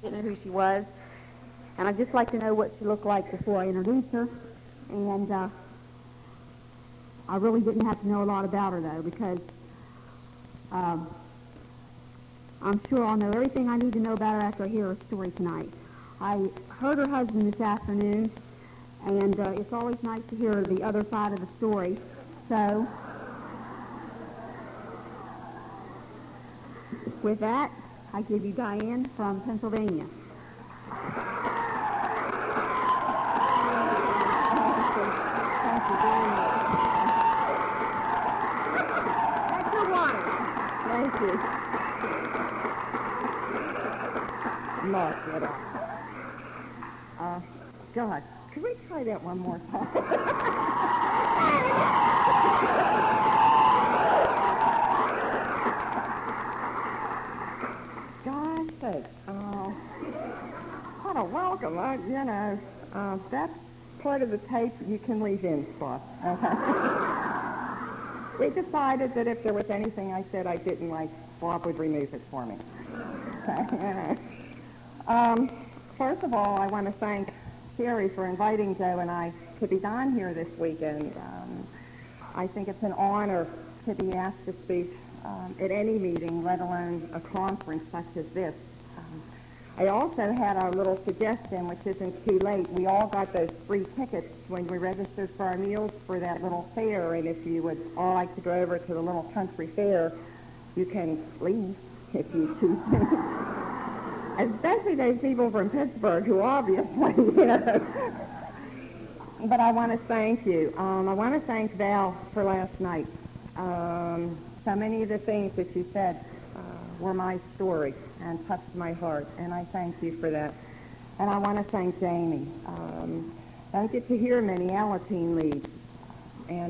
didn't know who she was. And I'd just like to know what she looked like before I introduced her. And I really didn't have to know a lot about her, though, because I'm sure I'll know everything I need to know about her after I hear her story tonight. I heard her husband this afternoon, and it's always nice to hear the other side of the story. So, with that, I give you Diane from Pennsylvania. Thank you very much. That's your water. Thank you. Mark it up. God, could we try that one more time? Gosh sakes. What a welcome. That's part of the tape you can leave in, Scott. Okay. We decided that if there was anything I said I didn't like, Bob would remove it for me. Okay. First of all, I want to thank Sherry for inviting Joe and I to be down here this weekend. I think it's an honor to be asked to speak at any meeting, let alone a conference such as this. I also had a little suggestion, which isn't too late. We all got those free tickets when we registered for our meals for that little fair, and if you would all like to go over to the little country fair, you can leave if you choose to. Especially those people from Pittsburgh who obviously, But I want to thank you. I want to thank Val for last night. So many of the things that you said were my story and touched my heart, and I thank you for that. And I want to thank Jamie. Don't get to hear many Alateen leads, and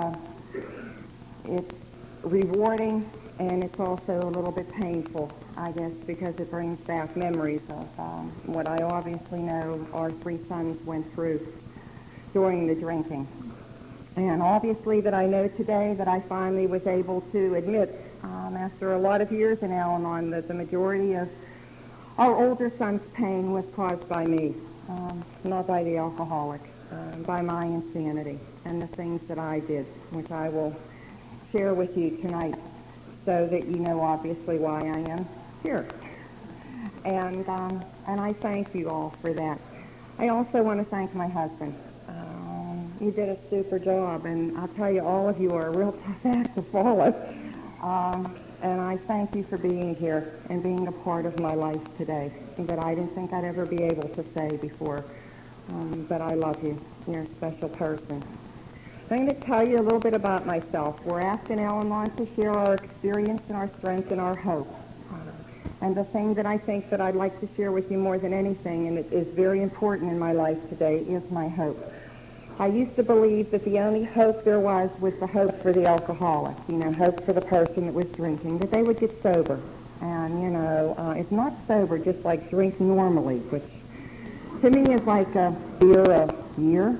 it's rewarding, and it's also a little bit painful, I guess, because it brings back memories of what I obviously know our three sons went through during the drinking. And obviously that I know today that I finally was able to admit, after a lot of years in Al-Anon, that the majority of our older son's pain was caused by me, not by the alcoholic, by my insanity and the things that I did, which I will share with you tonight so that you know obviously why I am here. And I thank you all for that. I also want to thank my husband. You did a super job, and I'll tell you, all of you are a real tough act to follow. And I thank you for being here and being a part of my life today that I didn't think I'd ever be able to say before. But I love you. You're a special person. I'm going to tell you a little bit about myself. We're asked in Al-Anon to share our experience and our strength and our hope. And the thing that I think that I'd like to share with you more than anything, and it is very important in my life today, is my hope. I used to believe that the only hope there was the hope for the alcoholic, hope for the person that was drinking, that they would get sober. And, it's not sober just like drink normally, which to me is like a beer a year,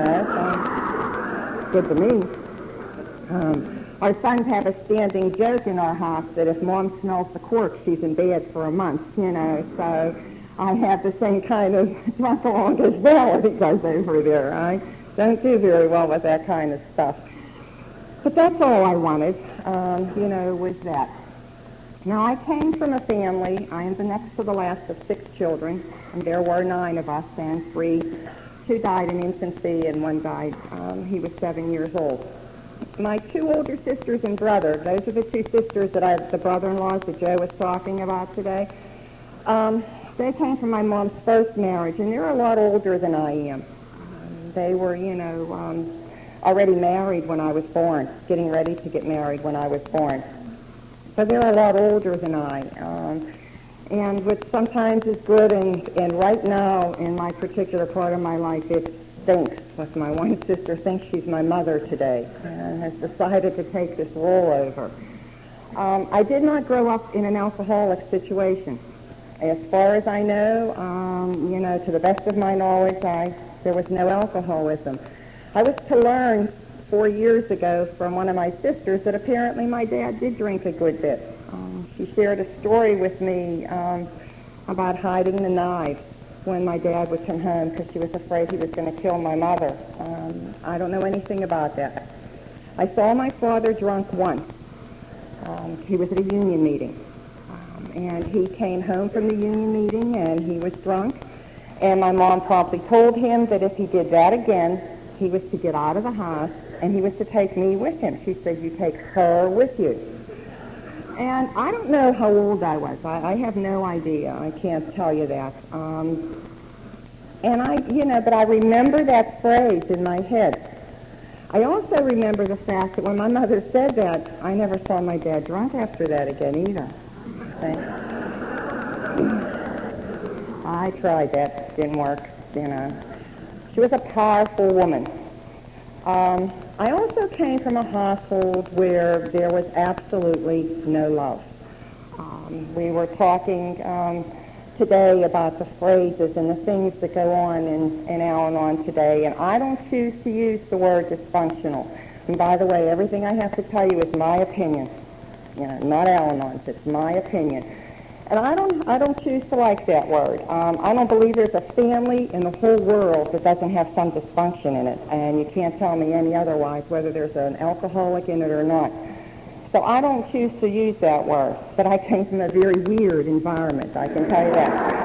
good to me. Our sons have a standing joke in our house that if Mom smells the cork, she's in bed for a month, so I have the same kind of drunk along as well as it goes over there. I don't do very well with that kind of stuff. But that's all I wanted, was that. Now, I came from a family. I am the next to the last of 6 children, and there were 9 of us, and 2 died in infancy, and 1 died. He was 7 years old. My 2 older sisters and brother, those are the 2 sisters that the brother-in-laws that Joe was talking about today, they came from my mom's first marriage, and they're a lot older than I am. They were, already married when I was born, getting ready to get married when I was born. So they're a lot older than I. And which sometimes is good, and right now, in my particular part of my life, it stinks with my one sister thinks she's my mother today and has decided to take this role over. I did not grow up in an alcoholic situation. As far as I know, to the best of my knowledge, there was no alcoholism. I was to learn 4 years ago from one of my sisters that apparently my dad did drink a good bit. She shared a story with me about hiding the knives when my dad would come home because she was afraid he was going to kill my mother. I don't know anything about that. I saw my father drunk once. He was at a union meeting. And he came home from the union meeting and he was drunk. And my mom promptly told him that if he did that again, he was to get out of the house and he was to take me with him. She said, "You take her with you." And I don't know how old I was. I have no idea. I can't tell you that. But I remember that phrase in my head. I also remember the fact that when my mother said that, I never saw my dad drunk after that again either. I tried that. Didn't work, She was a powerful woman. I also came from a household where there was absolutely no love. We were talking today about the phrases and the things that go on in Al-Anon today, and I don't choose to use the word dysfunctional. And by the way, everything I have to tell you is my opinion. Not Al-Anon's, it's my opinion. And I don't choose to like that word. I don't believe there's a family in the whole world that doesn't have some dysfunction in it, and you can't tell me any otherwise whether there's an alcoholic in it or not. So I don't choose to use that word, but I came from a very weird environment, I can tell you that.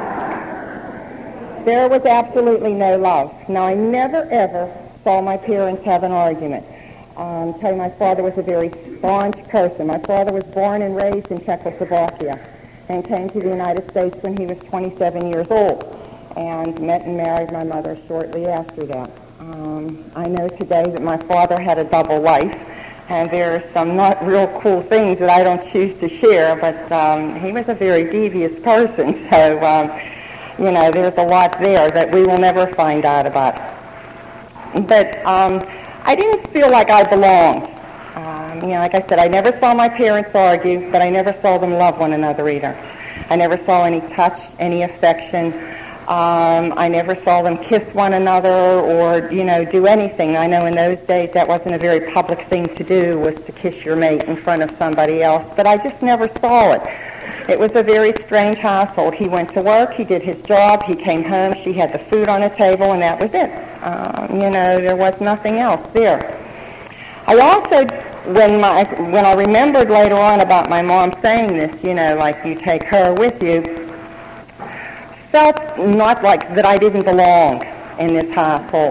There was absolutely no love. Now, I never, ever saw my parents have an argument. I'll tell you, my father was a very staunch person. My father was born and raised in Czechoslovakia and came to the United States when he was 27 years old and met and married my mother shortly after that. I know today that my father had a double life, and there are some not real cool things that I don't choose to share, but he was a very devious person, so, there's a lot there that we will never find out about. But I didn't feel like I belonged. Like I said, I never saw my parents argue, but I never saw them love one another either. I never saw any touch, any affection. I never saw them kiss one another or, do anything. I know in those days that wasn't a very public thing to do, was to kiss your mate in front of somebody else, but I just never saw it. It was a very strange household. He went to work, he did his job, he came home, she had the food on the table, and that was it. There was nothing else there. I also, when I remembered later on about my mom saying this, like you take her with you, felt not like that I didn't belong in this household.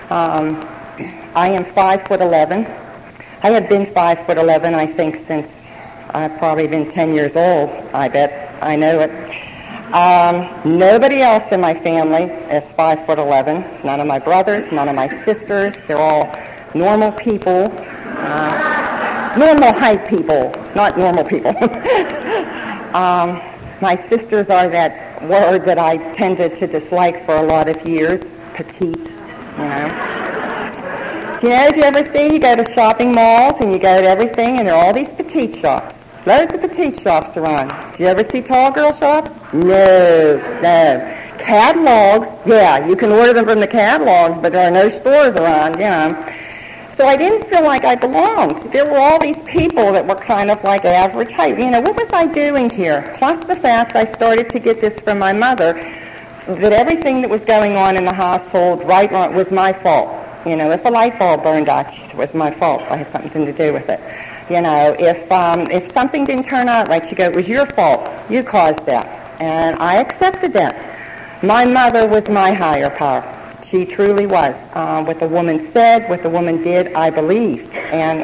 I am 5'11". I have been 5'11", I think, since I've probably been 10 years old, I bet. I know it. Nobody else in my family is 5'11". None of my brothers, none of my sisters. They're all normal people. Normal height people, not normal people. My sisters are that word that I tended to dislike for a lot of years, petite, Do you ever see, you go to shopping malls and you go to everything and there are all these petite shops. Loads of petite shops around. Do you ever see tall girl shops? No. Catalogs, yeah, you can order them from the catalogs, but there are no stores around, So I didn't feel like I belonged. There were all these people that were kind of like average height. What was I doing here? Plus the fact I started to get this from my mother, that everything that was going on in the household right was my fault. If a light bulb burned out, it was my fault. I had something to do with it. If something didn't turn out right, she'd go, it was your fault. You caused that. And I accepted that. My mother was my higher power. She truly was. What the woman said, what the woman did, I believed. And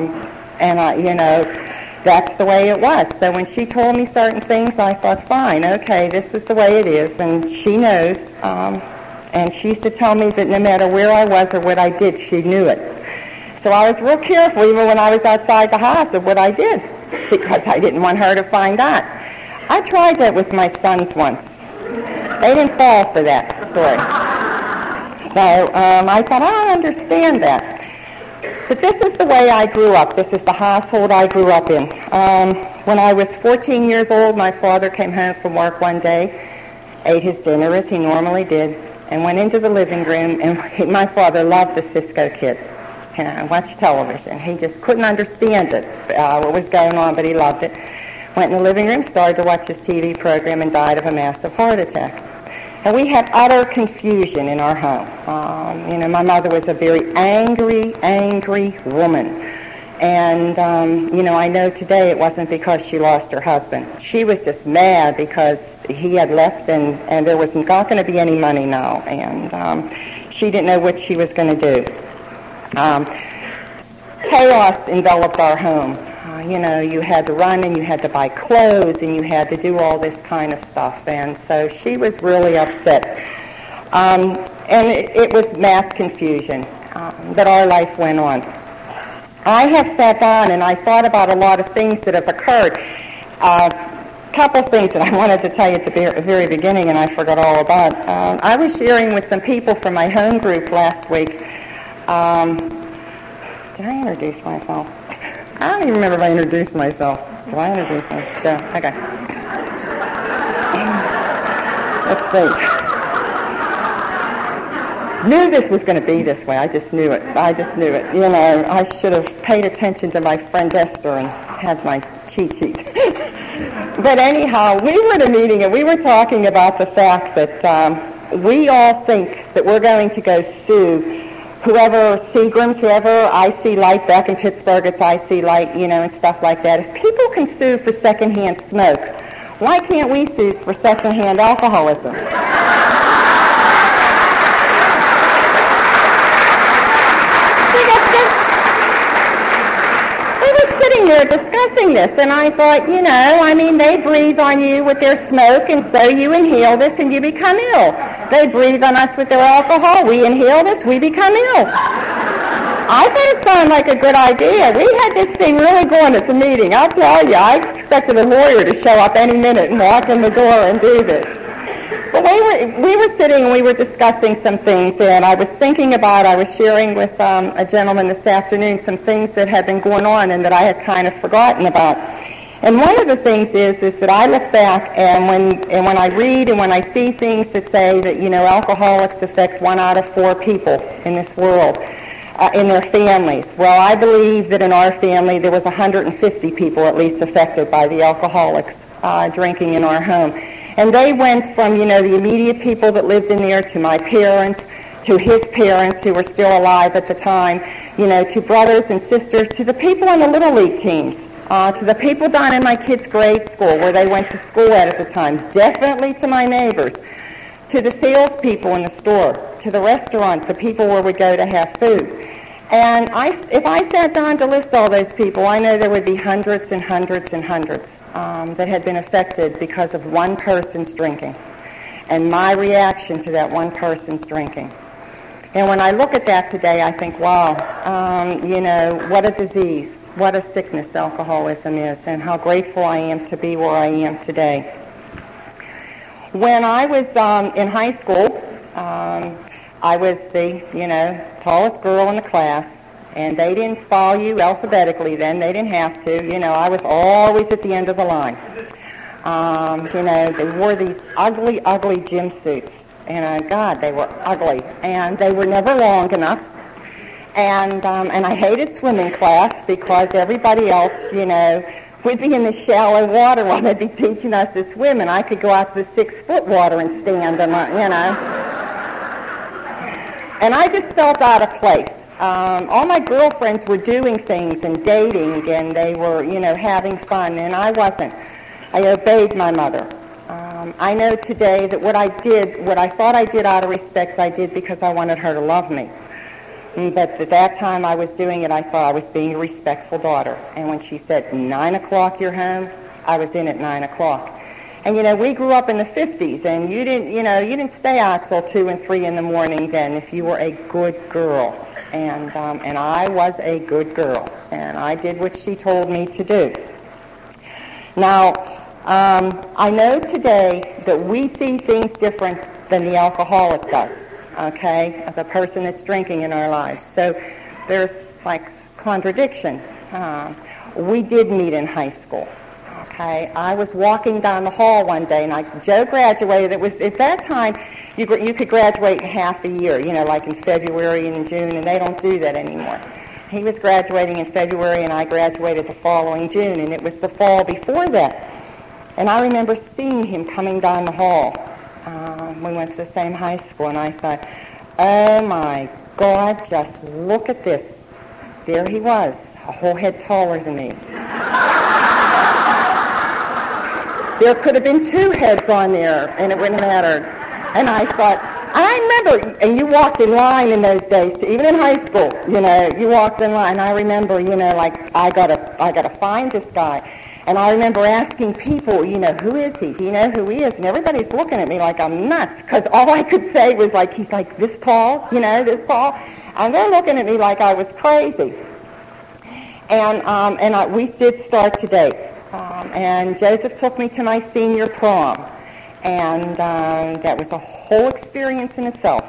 that's the way it was. So when she told me certain things, I thought, fine, okay, this is the way it is. And she knows. And she used to tell me that no matter where I was or what I did, she knew it. So I was real careful, even when I was outside the house, of what I did, because I didn't want her to find out. I tried that with my sons once. They didn't fall for that story. So I thought, I understand that. But this is the way I grew up. This is the household I grew up in. When I was 14 years old, my father came home from work one day, ate his dinner as he normally did, and went into the living room, and my father loved the Cisco Kid. Watched television. He just couldn't understand it, what was going on, but he loved it. went in the living room, started to watch his TV program, and died of a massive heart attack. And we had utter confusion in our home. My mother was a very angry woman. And, I know today it wasn't because she lost her husband. She was just mad because he had left and there was not going to be any money now. And she didn't know what she was going to do. Chaos enveloped our home. You had to run and you had to buy clothes and you had to do all this kind of stuff. And so she was really upset. And it was mass confusion. But our life went on. I have sat down and I thought about a lot of things that have occurred. A couple things that I wanted to tell you at the very beginning and I forgot all about. I was sharing with some people from my home group last week. Did I introduce myself? I don't even remember if I introduced myself. Did I introduce myself? Yeah, okay. Let's see. Knew this was going to be this way. I just knew it. I should have paid attention to my friend Esther and had my cheat sheet. But anyhow, we were at a meeting and we were talking about the fact that we all think that we're going to go sue whoever, Seagram's, whoever, IC Light, back in Pittsburgh, it's IC Light, and stuff like that. If people can sue for secondhand smoke, why can't we sue for secondhand alcoholism? We were sitting there discussing this, and I thought, they breathe on you with their smoke, and so you inhale this and you become ill. They breathe on us with their alcohol. We inhale this, we become ill. I thought it sounded like a good idea. We had this thing really going at the meeting. I'll tell you, I expected a lawyer to show up any minute and walk in the door and do this. But we were sitting and we were discussing some things, and I was sharing with a gentleman this afternoon some things that had been going on and that I had kind of forgotten about. And one of the things is that I look back and when I read and when I see things that say that, alcoholics affect 1 out of 4 people in this world, in their families. Well, I believe that in our family there was 150 people at least affected by the alcoholics drinking in our home. And they went from, the immediate people that lived in there to my parents, to his parents who were still alive at the time, to brothers and sisters, to the people on the Little League teams. To the people down in my kids' grade school where they went to school at the time, definitely to my neighbors, to the salespeople in the store, to the restaurant, the people where we go to have food. And if I sat down to list all those people, I know there would be hundreds and hundreds and hundreds that had been affected because of one person's drinking and my reaction to that one person's drinking. And when I look at that today, I think, wow, what a disease. What a sickness alcoholism is, and how grateful I am to be where I am today. When I was in high school, I was the, tallest girl in the class, and they didn't follow you alphabetically then. They didn't have to. I was always at the end of the line. They wore these ugly, ugly gym suits, and God, they were ugly, and they were never long enough. And I hated swimming class because everybody else, would be in the shallow water while they'd be teaching us to swim, and I could go out to the 6-foot water and stand, and And I just felt out of place. All my girlfriends were doing things and dating, and they were, having fun, and I wasn't. I obeyed my mother. I know today that what I thought I did out of respect, I did because I wanted her to love me. But at that time I was doing it, I thought I was being a respectful daughter. And when she said, 9 o'clock you're home, I was in at 9 o'clock. And we grew up in the 50s, and you didn't stay out till 2 and 3 in the morning then if you were a good girl. And I was a good girl, and I did what she told me to do. Now, I know today that we see things different than the alcoholic does. Okay, the person that's drinking in our lives. So there's contradiction. We did meet in high school. Okay, I was walking down the hall one day, and Joe graduated. It was at that time you could graduate in half a year. Like in February and in June, and they don't do that anymore. He was graduating in February, and I graduated the following June, and it was the fall before that. And I remember seeing him coming down the hall. We went to the same high school, and I thought, oh my God, just look at this. There he was, a whole head taller than me. There could have been two heads on there, and it wouldn't have mattered. And I thought, I remember, and you walked in line in those days, too, even in high school, you walked in line. I remember, like, I gotta find this guy. And I remember asking people, who is he? Do you know who he is? And everybody's looking at me like I'm nuts, because all I could say was, like, he's like this tall, this tall. And they're looking at me like I was crazy. And we did start to date. And Joseph took me to my senior prom. And that was a whole experience in itself.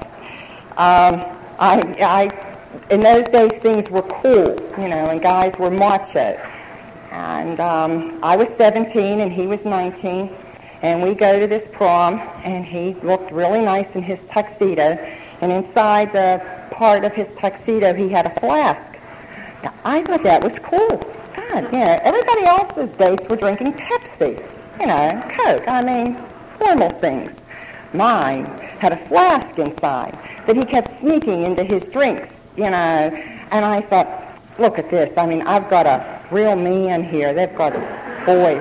In those days, things were cool, and guys were macho. And I was 17 and he was 19, and we go to this prom, and he looked really nice in his tuxedo, and inside the part of his tuxedo he had a flask. Now, I thought that was cool. God, everybody else's dates were drinking Pepsi, Coke, formal things. Mine had a flask inside that he kept sneaking into his drinks, and I thought, look at this. I've got a real man here. They've got boys.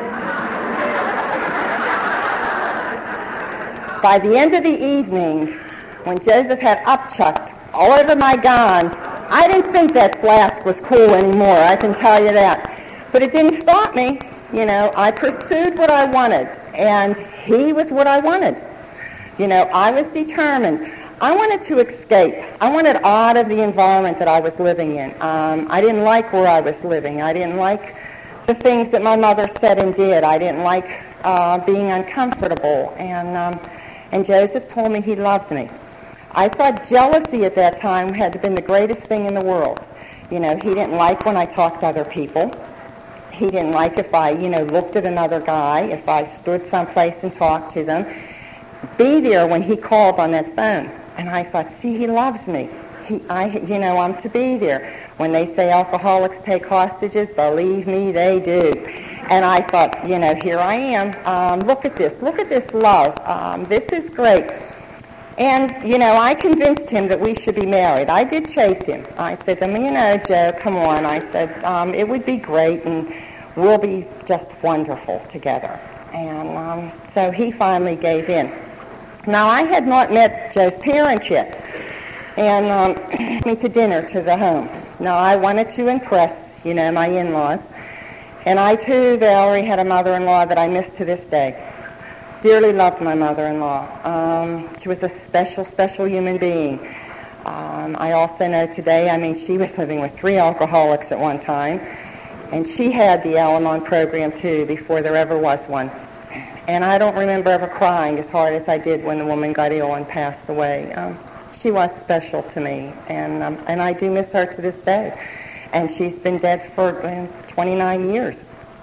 By the end of the evening, when Joseph had upchucked all over my gown, I didn't think that flask was cool anymore, I can tell you that. But it didn't stop me. I pursued what I wanted, and he was what I wanted. I was determined. I wanted to escape. I wanted out of the environment that I was living in. I didn't like where I was living. I didn't like the things that my mother said and did. I didn't like being uncomfortable. And Joseph told me he loved me. I thought jealousy at that time had been the greatest thing in the world. He didn't like when I talked to other people. He didn't like if I, looked at another guy, if I stood someplace and talked to them. Be there when he called on that phone. And I thought, see, he loves me. I'm to be there. When they say alcoholics take hostages, believe me, they do. And I thought, here I am. Look at this love. This is great. And, I convinced him that we should be married. I did chase him. I said to him, Joe, come on. I said, it would be great, and we'll be just wonderful together. And so he finally gave in. Now, I had not met Joe's parents yet, and me to dinner to the home. Now, I wanted to impress, my in-laws. And I, too, Valerie, had a mother-in-law that I miss to this day. Dearly loved my mother-in-law. She was a special, special human being. I also know today, she was living with 3 alcoholics at one time, and she had the Al-Anon program, too, before there ever was one. And I don't remember ever crying as hard as I did when the woman got ill and passed away. She was special to me, and I do miss her to this day. And she's been dead for 29 years.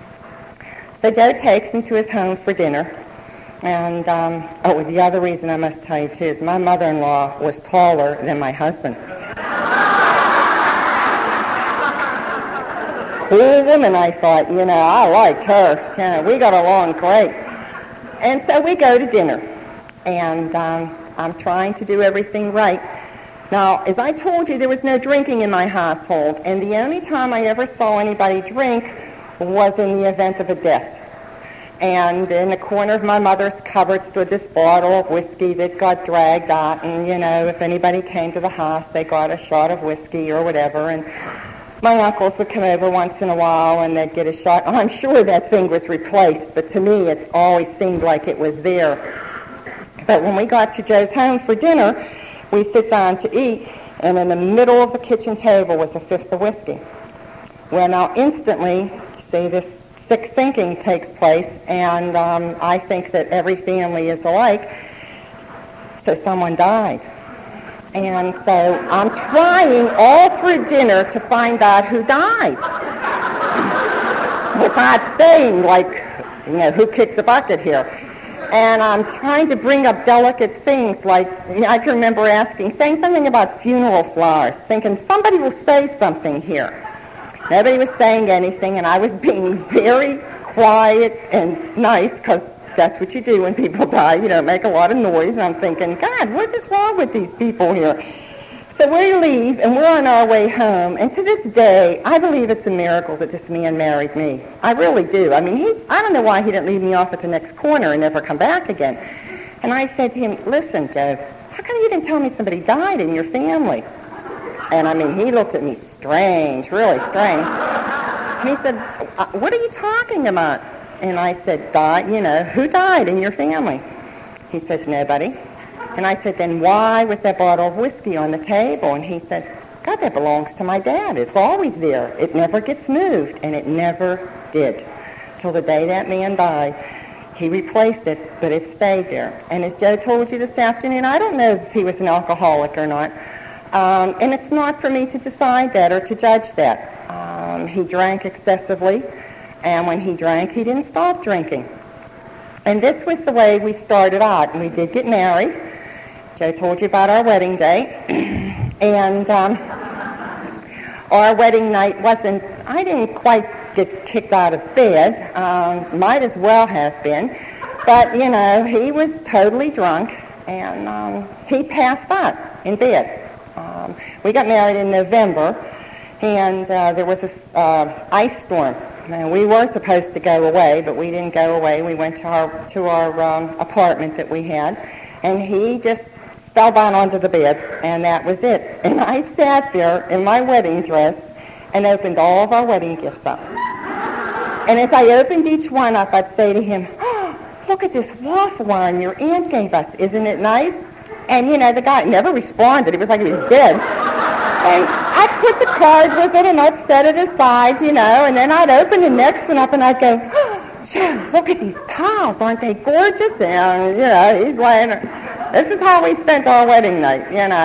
So Joe takes me to his home for dinner. And, the other reason I must tell you, too, is my mother-in-law was taller than my husband. Cool woman, I thought. I liked her. We got along great. And so we go to dinner. And I'm trying to do everything right. Now, as I told you, there was no drinking in my household. And the only time I ever saw anybody drink was in the event of a death. And in the corner of my mother's cupboard stood this bottle of whiskey that got dragged out. And, if anybody came to the house, they got a shot of whiskey or whatever. And my uncles would come over once in a while, and they'd get a shot. I'm sure that thing was replaced, but to me it always seemed like it was there. But when we got to Joe's home for dinner, we sit down to eat, and in the middle of the kitchen table was a 5th of whiskey. Well, now instantly, see, this sick thinking takes place, and I think that every family is alike. So someone died. And so I'm trying all through dinner to find out who died. Without saying, who kicked the bucket here. And I'm trying to bring up delicate things like, I can remember saying something about funeral flowers, thinking somebody will say something here. Nobody was saying anything, and I was being very quiet and nice, because that's what you do when people die. You don't make a lot of noise. And I'm thinking, God, what is wrong with these people here? So we leave, and we're on our way home. And to this day, I believe it's a miracle that this man married me. I really do. I mean, I don't know why he didn't leave me off at the next corner and never come back again. And I said to him, listen, Joe, how come you didn't tell me somebody died in your family? And I mean, he looked at me strange, really strange. And he said, what are you talking about? And I said, died, who died in your family? He said, nobody. And I said, then why was that bottle of whiskey on the table? And he said, God, that belongs to my dad. It's always there. It never gets moved. And it never did. Till the day that man died. He replaced it, but it stayed there. And as Joe told you this afternoon, I don't know if he was an alcoholic or not. And it's not for me to decide that or to judge that. He drank excessively, and when he drank, he didn't stop drinking. And this was the way we started out. And we did get married. Joe told you about our wedding day. And our wedding night I didn't quite get kicked out of bed. Might as well have been. But, he was totally drunk, and he passed out in bed. We got married in November, and there was this ice storm. And we were supposed to go away, but we didn't go away. We went to our apartment that we had, and he just fell down onto the bed, and that was it. And I sat there in my wedding dress and opened all of our wedding gifts up. And as I opened each one up, I'd say to him, oh, look at this waffle iron your aunt gave us. Isn't it nice? And, the guy never responded. It was like he was dead. And I'd put the card with it, and I'd set it aside, and then I'd open the next one up, and I'd go, oh, Joe, look at these towels. Aren't they gorgeous? And, he's laying there. This is how we spent our wedding night, And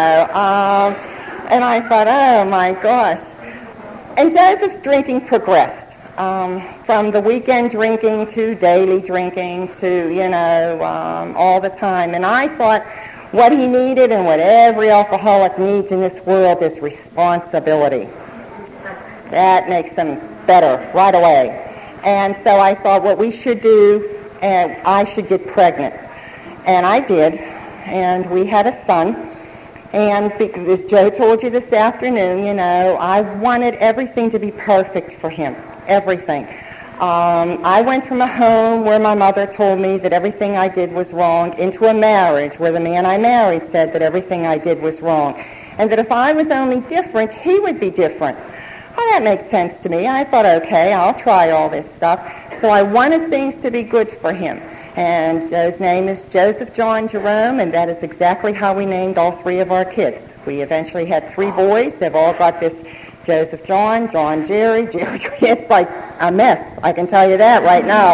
I thought, oh, my gosh. And Joseph's drinking progressed. From the weekend drinking to daily drinking to, all the time. And I thought what he needed and what every alcoholic needs in this world is responsibility. That makes him better right away. And so I thought what we should do, and I should get pregnant. And I did. And we had a son. And because, as Joe told you this afternoon, I wanted everything to be perfect for him. Everything. I went from a home where my mother told me that everything I did was wrong into a marriage where the man I married said that everything I did was wrong. And that if I was only different, he would be different. Well, that makes sense to me. I thought, okay, I'll try all this stuff. So I wanted things to be good for him. And Joe's name is Joseph John Jerome, and that is exactly how we named all three of our kids. We eventually had 3 boys. They've all got this Joseph John, John Jerry. It's like a mess, I can tell you that right now.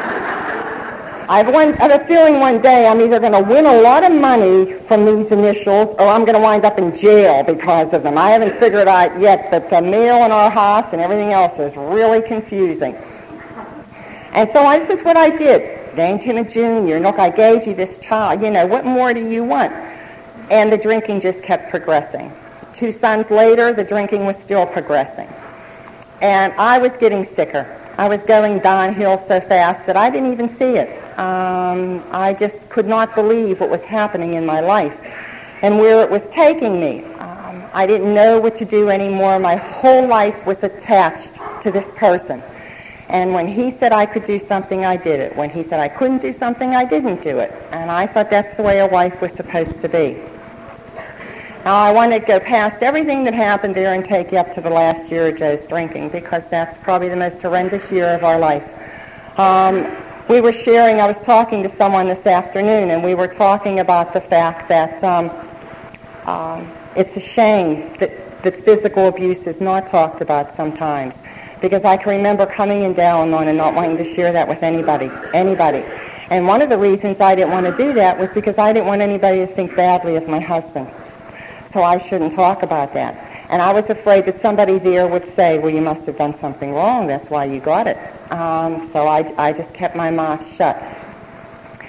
I have a feeling one day I'm either going to win a lot of money from these initials or I'm going to wind up in jail because of them. I haven't figured it out yet, but the mail in our house and everything else is really confusing. And so this is what I did. Named him a junior. Look, I gave you this child. What more do you want? And the drinking just kept progressing. 2 sons later, the drinking was still progressing. And I was getting sicker. I was going downhill so fast that I didn't even see it. I just could not believe what was happening in my life and where it was taking me. I didn't know what to do anymore. My whole life was attached to this person. And when he said I could do something, I did it. When he said I couldn't do something, I didn't do it. And I thought that's the way a wife was supposed to be. Now, I want to go past everything that happened there and take you up to the last year of Joe's drinking, because that's probably the most horrendous year of our life. I was talking to someone this afternoon, and we were talking about the fact that it's a shame that physical abuse is not talked about sometimes, because I can remember coming in Al-Anon and not wanting to share that with anybody. And one of the reasons I didn't want to do that was because I didn't want anybody to think badly of my husband. So I shouldn't talk about that. And I was afraid that somebody there would say, well, you must have done something wrong. That's why you got it. So I just kept my mouth shut.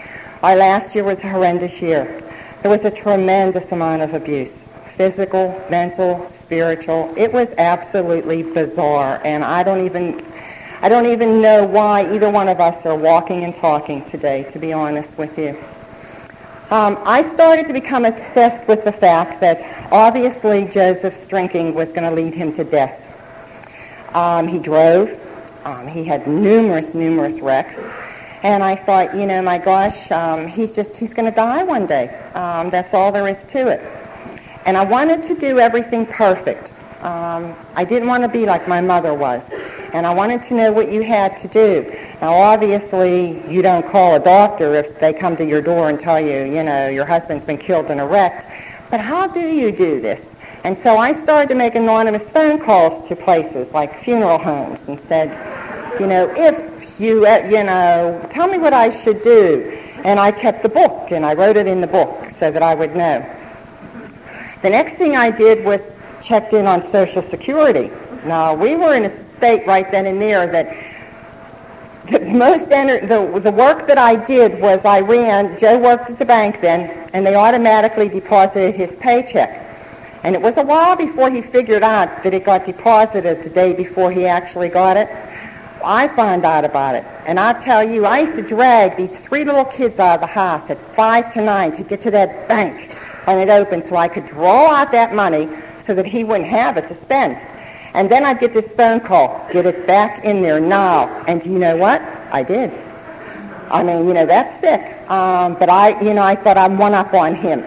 Our last year was a horrendous year. There was a tremendous amount of abuse, physical, mental, spiritual. It was absolutely bizarre, and I don't even know why either one of us are walking and talking today, to be honest with you. I started to become obsessed with the fact that obviously Joseph's drinking was going to lead him to death. He drove. He had numerous wrecks. And I thought, my gosh, he's going to die one day. That's all there is to it. And I wanted to do everything perfect. I didn't want to be like my mother was. And I wanted to know what you had to do. Now, obviously, you don't call a doctor if they come to your door and tell you, your husband's been killed in a wreck. But how do you do this? And so I started to make anonymous phone calls to places like funeral homes and said, if you, tell me what I should do. And I kept the book, and I wrote it in the book so that I would know. The next thing I did was checked in on Social Security. Now, we were in a state right then and there that the work that I did was Joe worked at the bank then, and they automatically deposited his paycheck. And it was a while before he figured out that it got deposited the day before he actually got it. I found out about it. And I'll tell you, I used to drag these 3 little kids out of the house at 5 to 9 to get to that bank when it opened so I could draw out that money so that he wouldn't have it to spend. And then I'd get this phone call, get it back in there now. And you know what? I did. I mean, that's sick. But I thought I'd one up on him.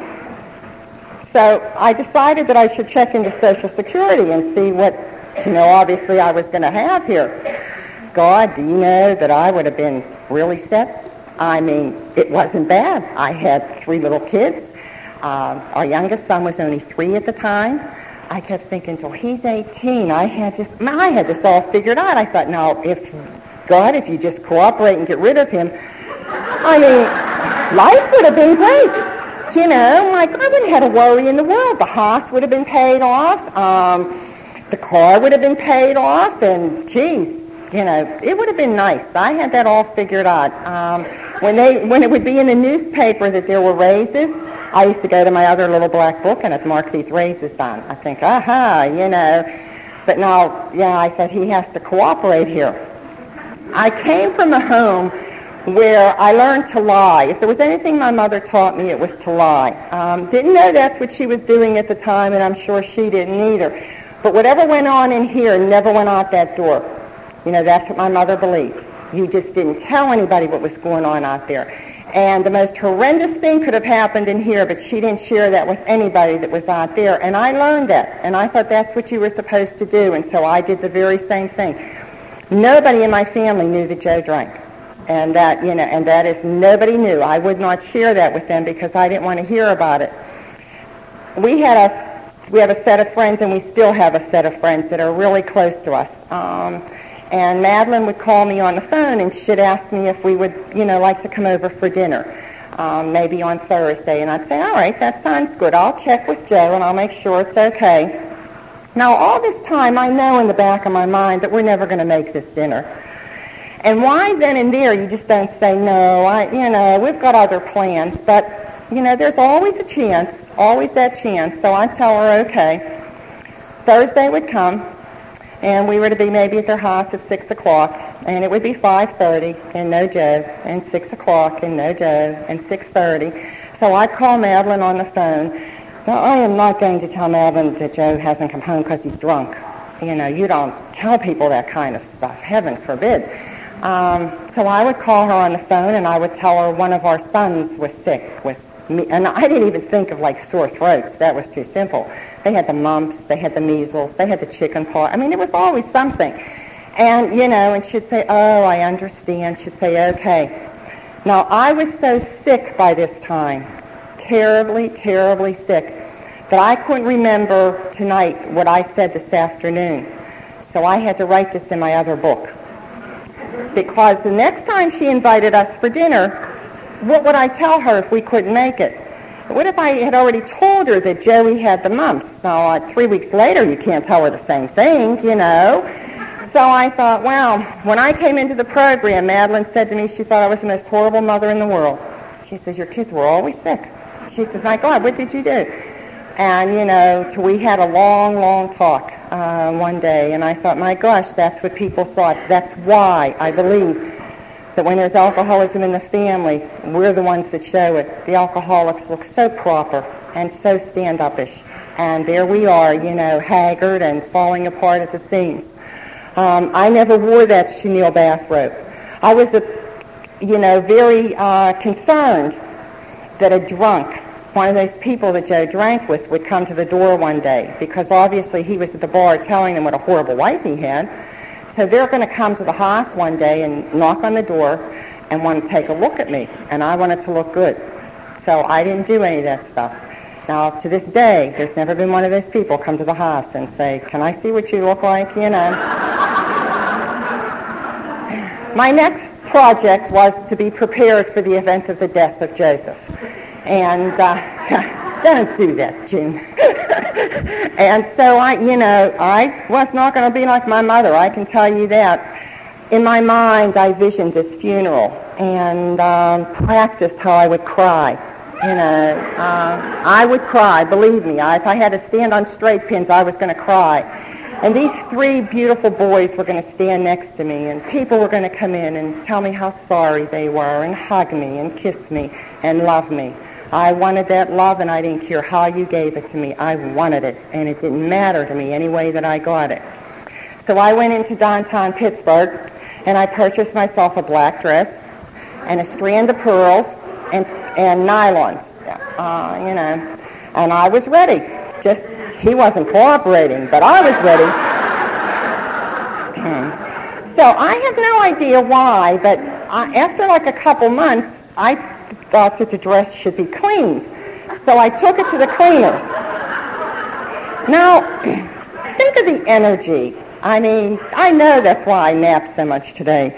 So I decided that I should check into Social Security and see what, obviously I was going to have here. God, do you know that I would have been really set? I mean, it wasn't bad. I had 3 little kids. Our youngest son was only 3 at the time. I kept thinking, till he's 18, I had this all figured out. I thought, now, if you just cooperate and get rid of him, I mean, life would have been great. I wouldn't have had a worry in the world. The house would have been paid off. The car would have been paid off. And, geez, it would have been nice. I had that all figured out. When it would be in the newspaper that there were raises, I used to go to my other little black book and I'd mark these raises down. I think, But now, I thought he has to cooperate here. I came from a home where I learned to lie. If there was anything my mother taught me, it was to lie. Didn't know that's what she was doing at the time, and I'm sure she didn't either. But whatever went on in here never went out that door. That's what my mother believed. You just didn't tell anybody what was going on out there. And the most horrendous thing could have happened in here, but she didn't share that with anybody that was out there. And I learned that, and I thought that's what you were supposed to do, and so I did the very same thing. Nobody in my family knew that Joe drank. And that is, nobody knew. I would not share that with them because I didn't want to hear about it. We have a set of friends, and we still have a set of friends that are really close to us. And Madeline would call me on the phone, and she'd ask me if we would, like to come over for dinner, maybe on Thursday. And I'd say, all right, that sounds good. I'll check with Joe, and I'll make sure it's okay. Now, all this time, I know in the back of my mind that we're never going to make this dinner. And why then and there you just don't say, no, we've got other plans. But, there's always a chance, always that chance. So I tell her, okay. Thursday would come, and we were to be maybe at their house at 6 o'clock, and it would be 5:30 and no Joe, and 6 o'clock and no Joe, and 6:30. So I'd call Madeline on the phone. Now, I am not going to tell Madeline that Joe hasn't come home because he's drunk. You don't tell people that kind of stuff. Heaven forbid. So I would call her on the phone, and I would tell her one of our sons was sick with me. And I didn't even think of, sore throats. That was too simple. They had the mumps, they had the measles, they had the chicken pox. I mean, it was always something. And, and she'd say, oh, I understand. She'd say, okay. Now, I was so sick by this time, terribly, terribly sick, that I couldn't remember tonight what I said this afternoon. So I had to write this in my other book. Because the next time she invited us for dinner, what would I tell her if we couldn't make it? What if I had already told her that Joey had the mumps? Now, 3 weeks later, you can't tell her the same thing, So I thought, well, when I came into the program, Madeline said to me she thought I was the most horrible mother in the world. She says, your kids were always sick. She says, my God, what did you do? And, we had a long, long talk one day, and I thought, my gosh, that's what people thought. That's why I believe that when there's alcoholism in the family, we're the ones that show it. The alcoholics look so proper and so stand-uppish. And there we are, haggard and falling apart at the seams. I never wore that chenille bathrobe. I was, very concerned that a drunk, one of those people that Joe drank with, would come to the door one day, because obviously he was at the bar telling them what a horrible wife he had. So they're going to come to the house one day and knock on the door and want to take a look at me, and I wanted to look good. So I didn't do any of that stuff. Now, to this day, there's never been one of those people come to the house and say, can I see what you look like, My next project was to be prepared for the event of the death of Joseph. And don't do that, June. And so I was not going to be like my mother, I can tell you that. In my mind, I visioned this funeral and practiced how I would cry. I would cry, believe me. If I had to stand on straight pins, I was going to cry. And these three beautiful boys were going to stand next to me, and people were going to come in and tell me how sorry they were, and hug me, and kiss me, and love me. I wanted that love, and I didn't care how you gave it to me. I wanted it, and it didn't matter to me any way that I got it. So I went into downtown Pittsburgh, and I purchased myself a black dress and a strand of pearls and nylons, and I was ready. Just, he wasn't cooperating, but I was ready. So I have no idea why, but after like a couple months, I thought that the dress should be cleaned. So I took it to the cleaners. Now, think of the energy. I mean, I know that's why I nap so much today.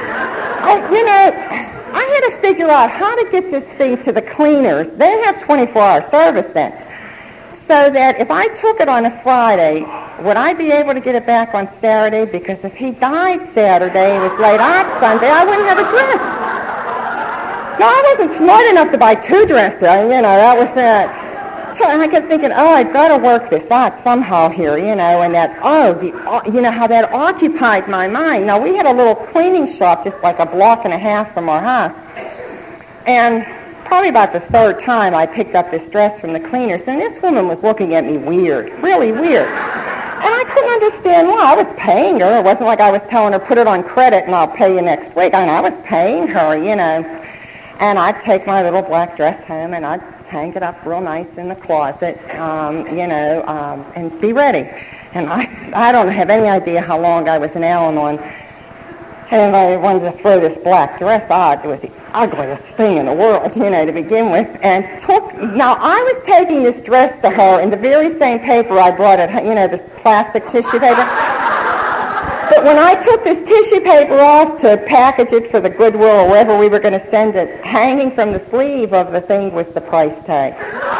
I had to figure out how to get this thing to the cleaners. They didn't have 24-hour service then. So that if I took it on a Friday, would I be able to get it back on Saturday? Because if he died Saturday, it was late out Sunday, I wouldn't have a dress. No, I wasn't smart enough to buy two dresses. That was it. So I kept thinking, I've got to work this out somehow here, and that, how that occupied my mind. Now, we had a little cleaning shop just like a block and a half from our house. And probably about the third time I picked up this dress from the cleaners, and this woman was looking at me weird, really weird. And I couldn't understand why. I was paying her. It wasn't like I was telling her, put it on credit and I'll pay you next week. I was paying her, And I'd take my little black dress home and I'd hang it up real nice in the closet, and be ready. And I don't have any idea how long I was in Al-Anon. And I wanted to throw this black dress out. It was the ugliest thing in the world, to begin with. And now I was taking this dress to her in the very same paper I brought it, this plastic tissue paper. But when I took this tissue paper off to package it for the Goodwill or wherever we were going to send it, hanging from the sleeve of the thing was the price tag.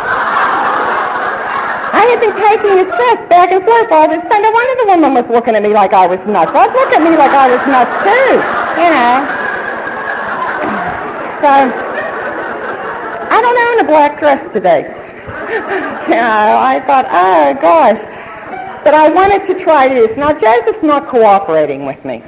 I had been taking this dress back and forth all this time. No wonder the woman was looking at me like I was nuts. I'd look at me like I was nuts too, So, I don't own a black dress today. I thought, oh gosh. But I wanted to try this. Now, Joseph's not cooperating with me.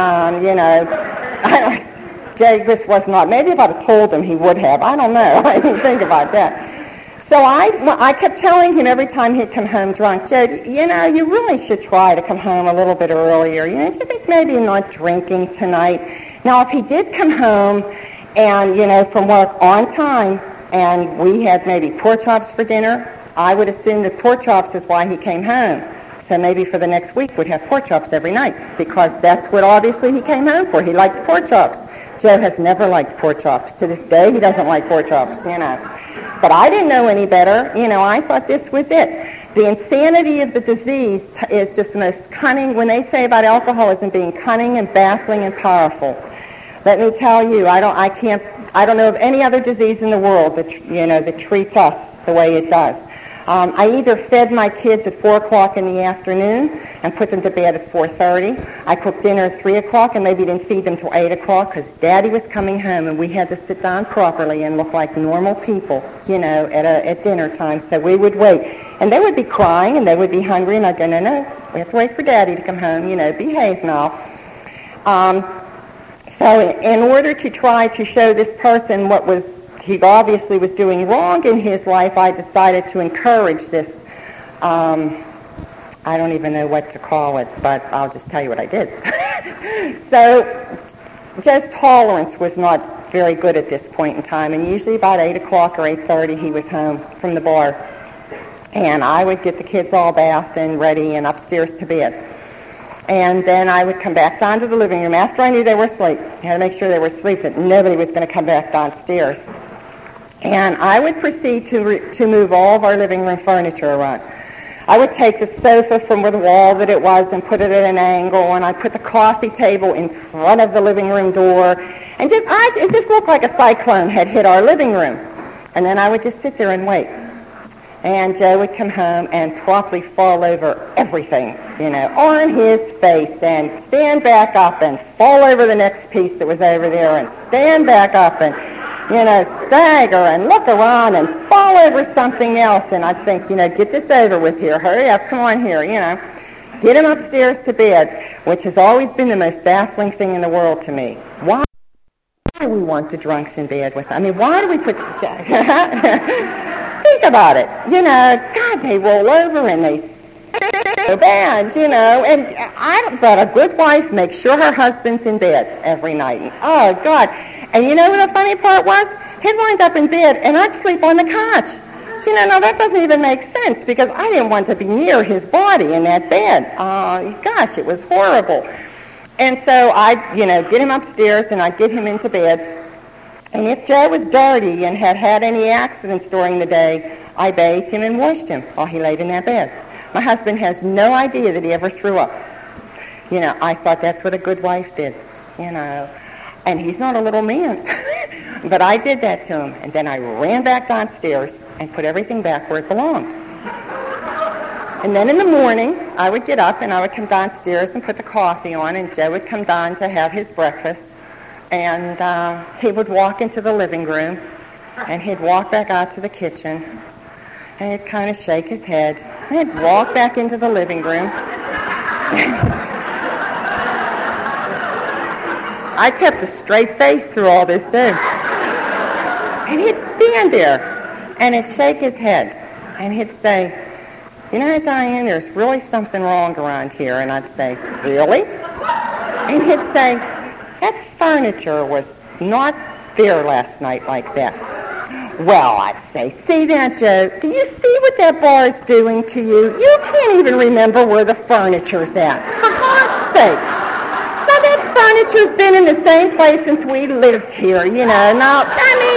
This was not. Maybe if I'd have told him, he would have. I don't know. I didn't think about that. So I kept telling him every time he'd come home drunk, Joe, you really should try to come home a little bit earlier. Do you think maybe you're not drinking tonight? Now, if he did come home and, from work on time, and we had maybe pork chops for dinner, I would assume that pork chops is why he came home. So maybe for the next week we'd have pork chops every night, because that's what obviously he came home for. He liked pork chops. Joe has never liked pork chops. To this day, he doesn't like pork chops, But I didn't know any better. I thought this was it. The insanity of the disease is just the most cunning. When they say about alcoholism being cunning and baffling and powerful, let me tell you, I don't know of any other disease in the world that, that treats us the way it does. I either fed my kids at 4 o'clock in the afternoon and put them to bed at 4:30. I cooked dinner at 3 o'clock and maybe didn't feed them till 8 o'clock because Daddy was coming home and we had to sit down properly and look like normal people, at dinner time. So we would wait. And they would be crying and they would be hungry and I'd go, no, we have to wait for Daddy to come home, behave now. So in order to try to show this person what he obviously was doing wrong in his life, I decided to encourage this, I don't even know what to call it, but I'll just tell you what I did. So Joe's tolerance was not very good at this point in time, and usually about 8 o'clock or 8:30 he was home from the bar. And I would get the kids all bathed and ready and upstairs to bed. And then I would come back down to the living room after I knew they were asleep. I had to make sure they were asleep, that nobody was going to come back downstairs. And I would proceed to move all of our living room furniture around. I would take the sofa from where the wall that it was and put it at an angle, and I'd put the coffee table in front of the living room door, and it just looked like a cyclone had hit our living room. And then I would just sit there and wait. And Joe would come home and promptly fall over everything, on his face, and stand back up and fall over the next piece that was over there and stand back up and, stagger and look around and fall over something else. And I'd think, get this over with here. Hurry up, come on here, Get him upstairs to bed, which has always been the most baffling thing in the world to me. Why do we want the drunks in bed with us? I mean, why do we put... Think about it. God, they roll over and they so bad, and but a good wife makes sure her husband's in bed every night. And, oh, God. And what the funny part was? He'd wind up in bed and I'd sleep on the couch. Now that doesn't even make sense because I didn't want to be near his body in that bed. Gosh, it was horrible. And so I'd, get him upstairs and I'd get him into bed. And if Joe was dirty and had any accidents during the day, I bathed him and washed him while he laid in that bed. My husband has no idea that he ever threw up. I thought that's what a good wife did, And he's not a little man. But I did that to him. And then I ran back downstairs and put everything back where it belonged. And then in the morning, I would get up and I would come downstairs and put the coffee on, and Joe would come down to have his breakfast. And he would walk into the living room, and he'd walk back out to the kitchen, and he'd kind of shake his head. And he'd walk back into the living room. I kept a straight face through all this, too. And he'd stand there, and he'd shake his head, and he'd say, Diane, there's really something wrong around here. And I'd say, really? And he'd say, that furniture was not there last night like that. Well, I'd say, see that, Joe? Do you see what that bar's doing to you? You can't even remember where the furniture's at. For God's sake. Now, that furniture's been in the same place since we lived here, Now,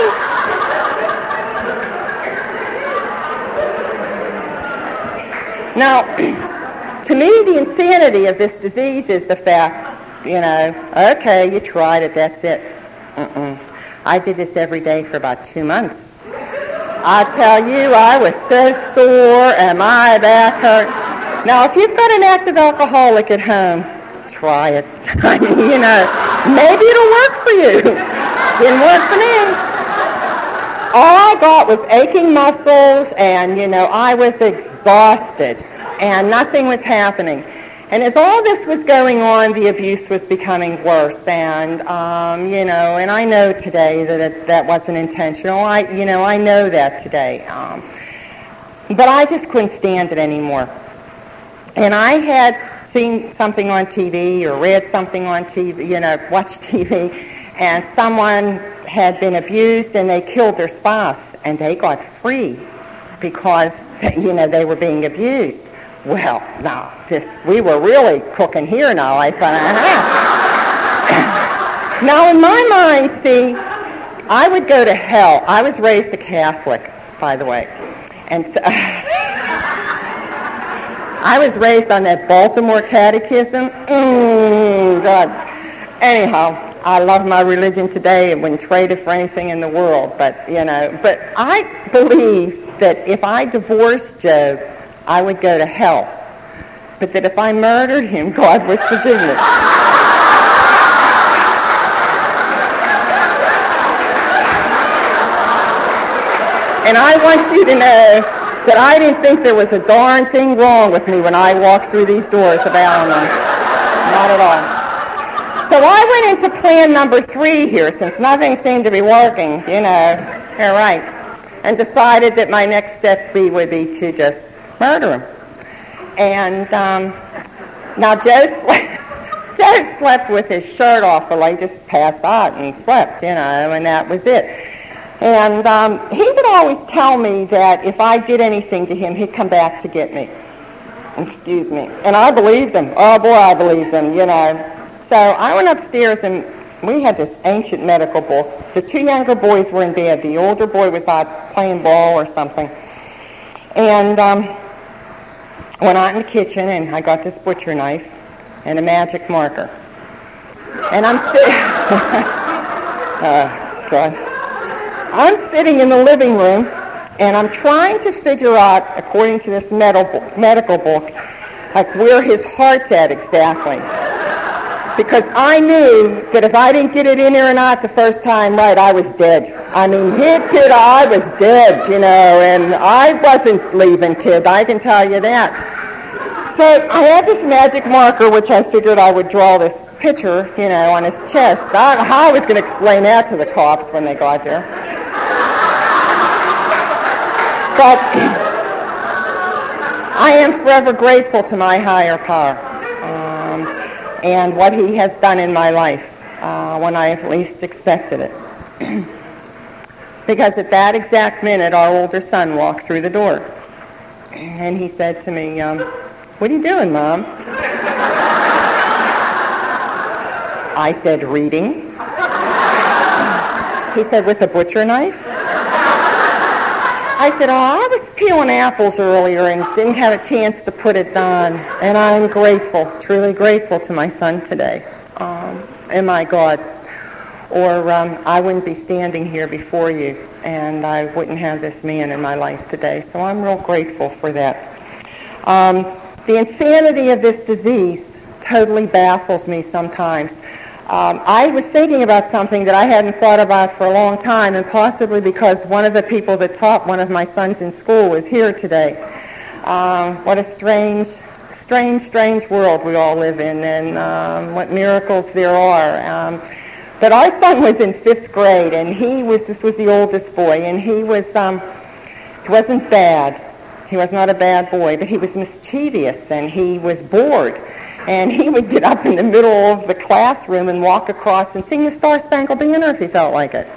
Now, to me, the insanity of this disease is the fact, okay, you tried it, that's it. I did this every day for about 2 months. I tell you, I was so sore and my back hurt. Now, if you've got an active alcoholic at home, try it. I mean, maybe it'll work for you. Didn't work for me. All I got was aching muscles, and, I was exhausted, and nothing was happening. And as all this was going on, the abuse was becoming worse, and, and I know today that that wasn't intentional. I know that today. But I just couldn't stand it anymore. And I had seen something on TV or read something on TV, watched TV, and someone had been abused and they killed their spouse and they got free because, they were being abused. Well, now, we were really cooking here now. I thought, Now, in my mind, see, I would go to hell. I was raised a Catholic, by the way. And so, I was raised on that Baltimore Catechism. God. Anyhow, I love my religion today and wouldn't trade it for anything in the world. But I believe that if I divorced Job, I would go to hell. But that if I murdered him, God would forgive me. And I want you to know that I didn't think there was a darn thing wrong with me when I walked through these doors of Al-Anon. Not at all. So I went into plan number 3 here, since nothing seemed to be working, all right, and decided that my next step would be to just murder him. And now Joe slept with his shirt off, well, he just passed out and slept, and that was it. And he would always tell me that if I did anything to him, he'd come back to get me. Excuse me. And I believed him. Oh, boy, I believed him, So I went upstairs, and we had this ancient medical book. The 2 younger boys were in bed. The older boy was out playing ball or something. And went out in the kitchen, and I got this butcher knife and a magic marker. And I'm sitting... God. I'm sitting in the living room, and I'm trying to figure out, according to this medical book, like where his heart's at exactly. Because I knew that if I didn't get it in there or not the first time right, I was dead. I mean, I was dead, and I wasn't leaving, kid, I can tell you that. So I had this magic marker, which I figured I would draw this picture, on his chest. I don't know how I was going to explain that to the cops when they got there. But I am forever grateful to my higher power and what he has done in my life when I have least expected it. Because at that exact minute, our older son walked through the door. And he said to me, "What are you doing, Mom?" I said, "Reading." He said, "With a butcher knife?" I said, "Oh, I was peeling apples earlier and didn't have a chance to put it down." And I'm grateful, truly grateful to my son today. And my God. Or I wouldn't be standing here before you, and I wouldn't have this man in my life today. So I'm real grateful for that. The insanity of this disease totally baffles me sometimes. I was thinking about something that I hadn't thought about for a long time, and possibly because one of the people that taught one of my sons in school was here today. What a strange world we all live in, and what miracles there are. But our son was in 5th grade, and this was the oldest boy, and he wasn't bad. He was not a bad boy, but he was mischievous, and he was bored. And he would get up in the middle of the classroom and walk across and sing the Star-Spangled Banner if he felt like it.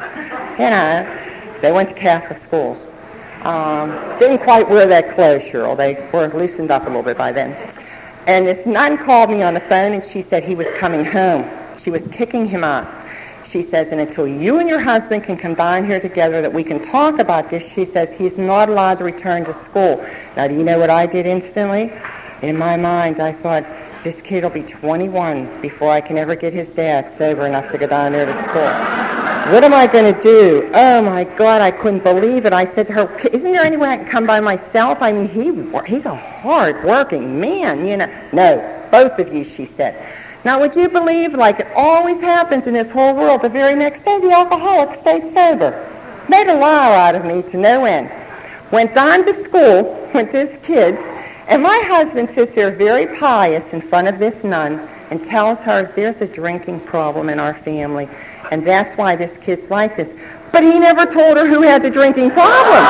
They went to Catholic schools. Didn't quite wear that clothes, Cheryl. They were loosened up a little bit by then. And this nun called me on the phone, and she said he was coming home. She was kicking him out. She says, "And until you and your husband can come down here together that we can talk about this," she says, "he's not allowed to return to school." Now, do you know what I did instantly? In my mind, I thought, this kid will be 21 before I can ever get his dad sober enough to go down there to school. What am I going to do? Oh, my God, I couldn't believe it. I said to her, "Isn't there any way I can come by myself? I mean, he's a hard-working man, No, both of you," she said. Now, would you believe, like it always happens in this whole world, the very next day the alcoholic stayed sober. Made a liar out of me to no end. Went down to school with this kid, and my husband sits there very pious in front of this nun and tells her there's a drinking problem in our family, and that's why this kid's like this. But he never told her who had the drinking problem.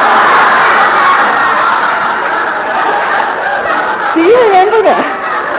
Do you remember that?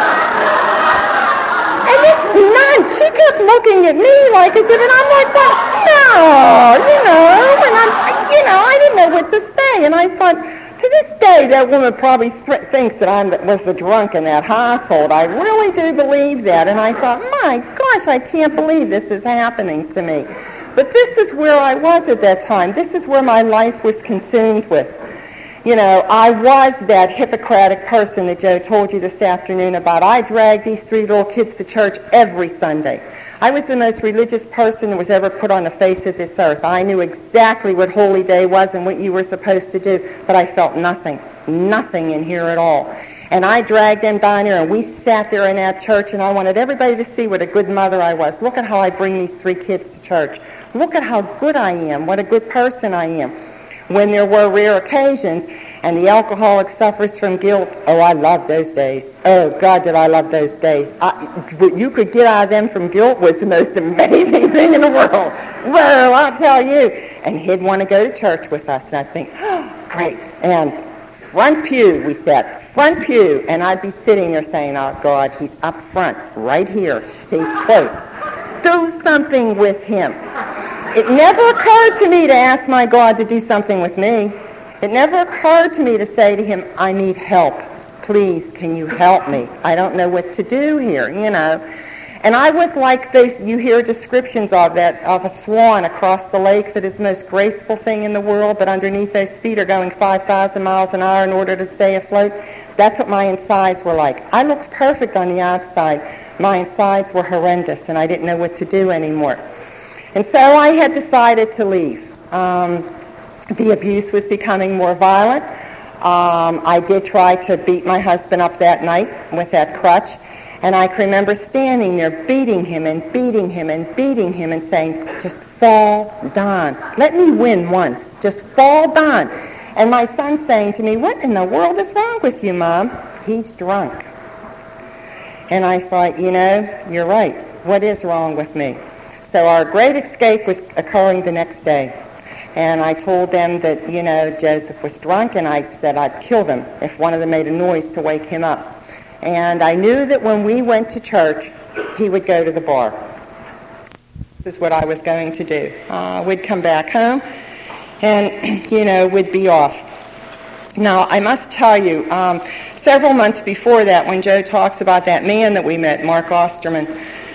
And this nun, she kept looking at me like as if, and I'm like, well, no, and I didn't know what to say, and I thought, to this day, that woman probably thinks that I was the drunk in that household. I really do believe that. And I thought, my gosh, I can't believe this is happening to me. But this is where I was at that time. This is where my life was consumed with. You know, I was that Hippocratic person that Joe told you this afternoon about. I dragged these 3 little kids to church every Sunday. I was the most religious person that was ever put on the face of this earth. I knew exactly what Holy Day was and what you were supposed to do, but I felt nothing in here at all. And I dragged them down here, and we sat there in that church, and I wanted everybody to see what a good mother I was. Look at how I bring these 3 kids to church. Look at how good I am, what a good person I am. When there were rare occasions, and the alcoholic suffers from guilt, oh, I love those days. Oh, God, did I love those days. What you could get out of them from guilt was the most amazing thing in the world. Well, I'll tell you. And he'd want to go to church with us, and I'd think, oh, great. And front pew, we sat, front pew, and I'd be sitting there saying, oh, God, he's up front, right here, see, close. Do something with him. It never occurred to me to ask my God to do something with me. It never occurred to me to say to him, I need help. Please, can you help me? I don't know what to do here, you know. And I was like this, you hear descriptions of that, of a swan across the lake that is the most graceful thing in the world, but underneath those feet are going 5,000 miles an hour in order to stay afloat. That's what my insides were like. I looked perfect on the outside. My insides were horrendous, and I didn't know what to do anymore. And so I had decided to leave. The abuse was becoming more violent. I did try to beat my husband up that night with that crutch. And I can remember standing there beating him and beating him and beating him and saying, just fall down. Let me win once. Just fall down. And my son saying to me, what in the world is wrong with you, Mom? He's drunk. And I thought, you know, you're right. What is wrong with me? So our great escape was occurring the next day. And I told them that, you know, Joseph was drunk, and I said I'd kill them if one of them made a noise to wake him up. And I knew that when we went to church, he would go to the bar. This is what I was going to do. We'd come back home, and, you know, we'd be off. Now, I must tell you, several months before that, when Joe talks about that man that we met, Mark Osterman,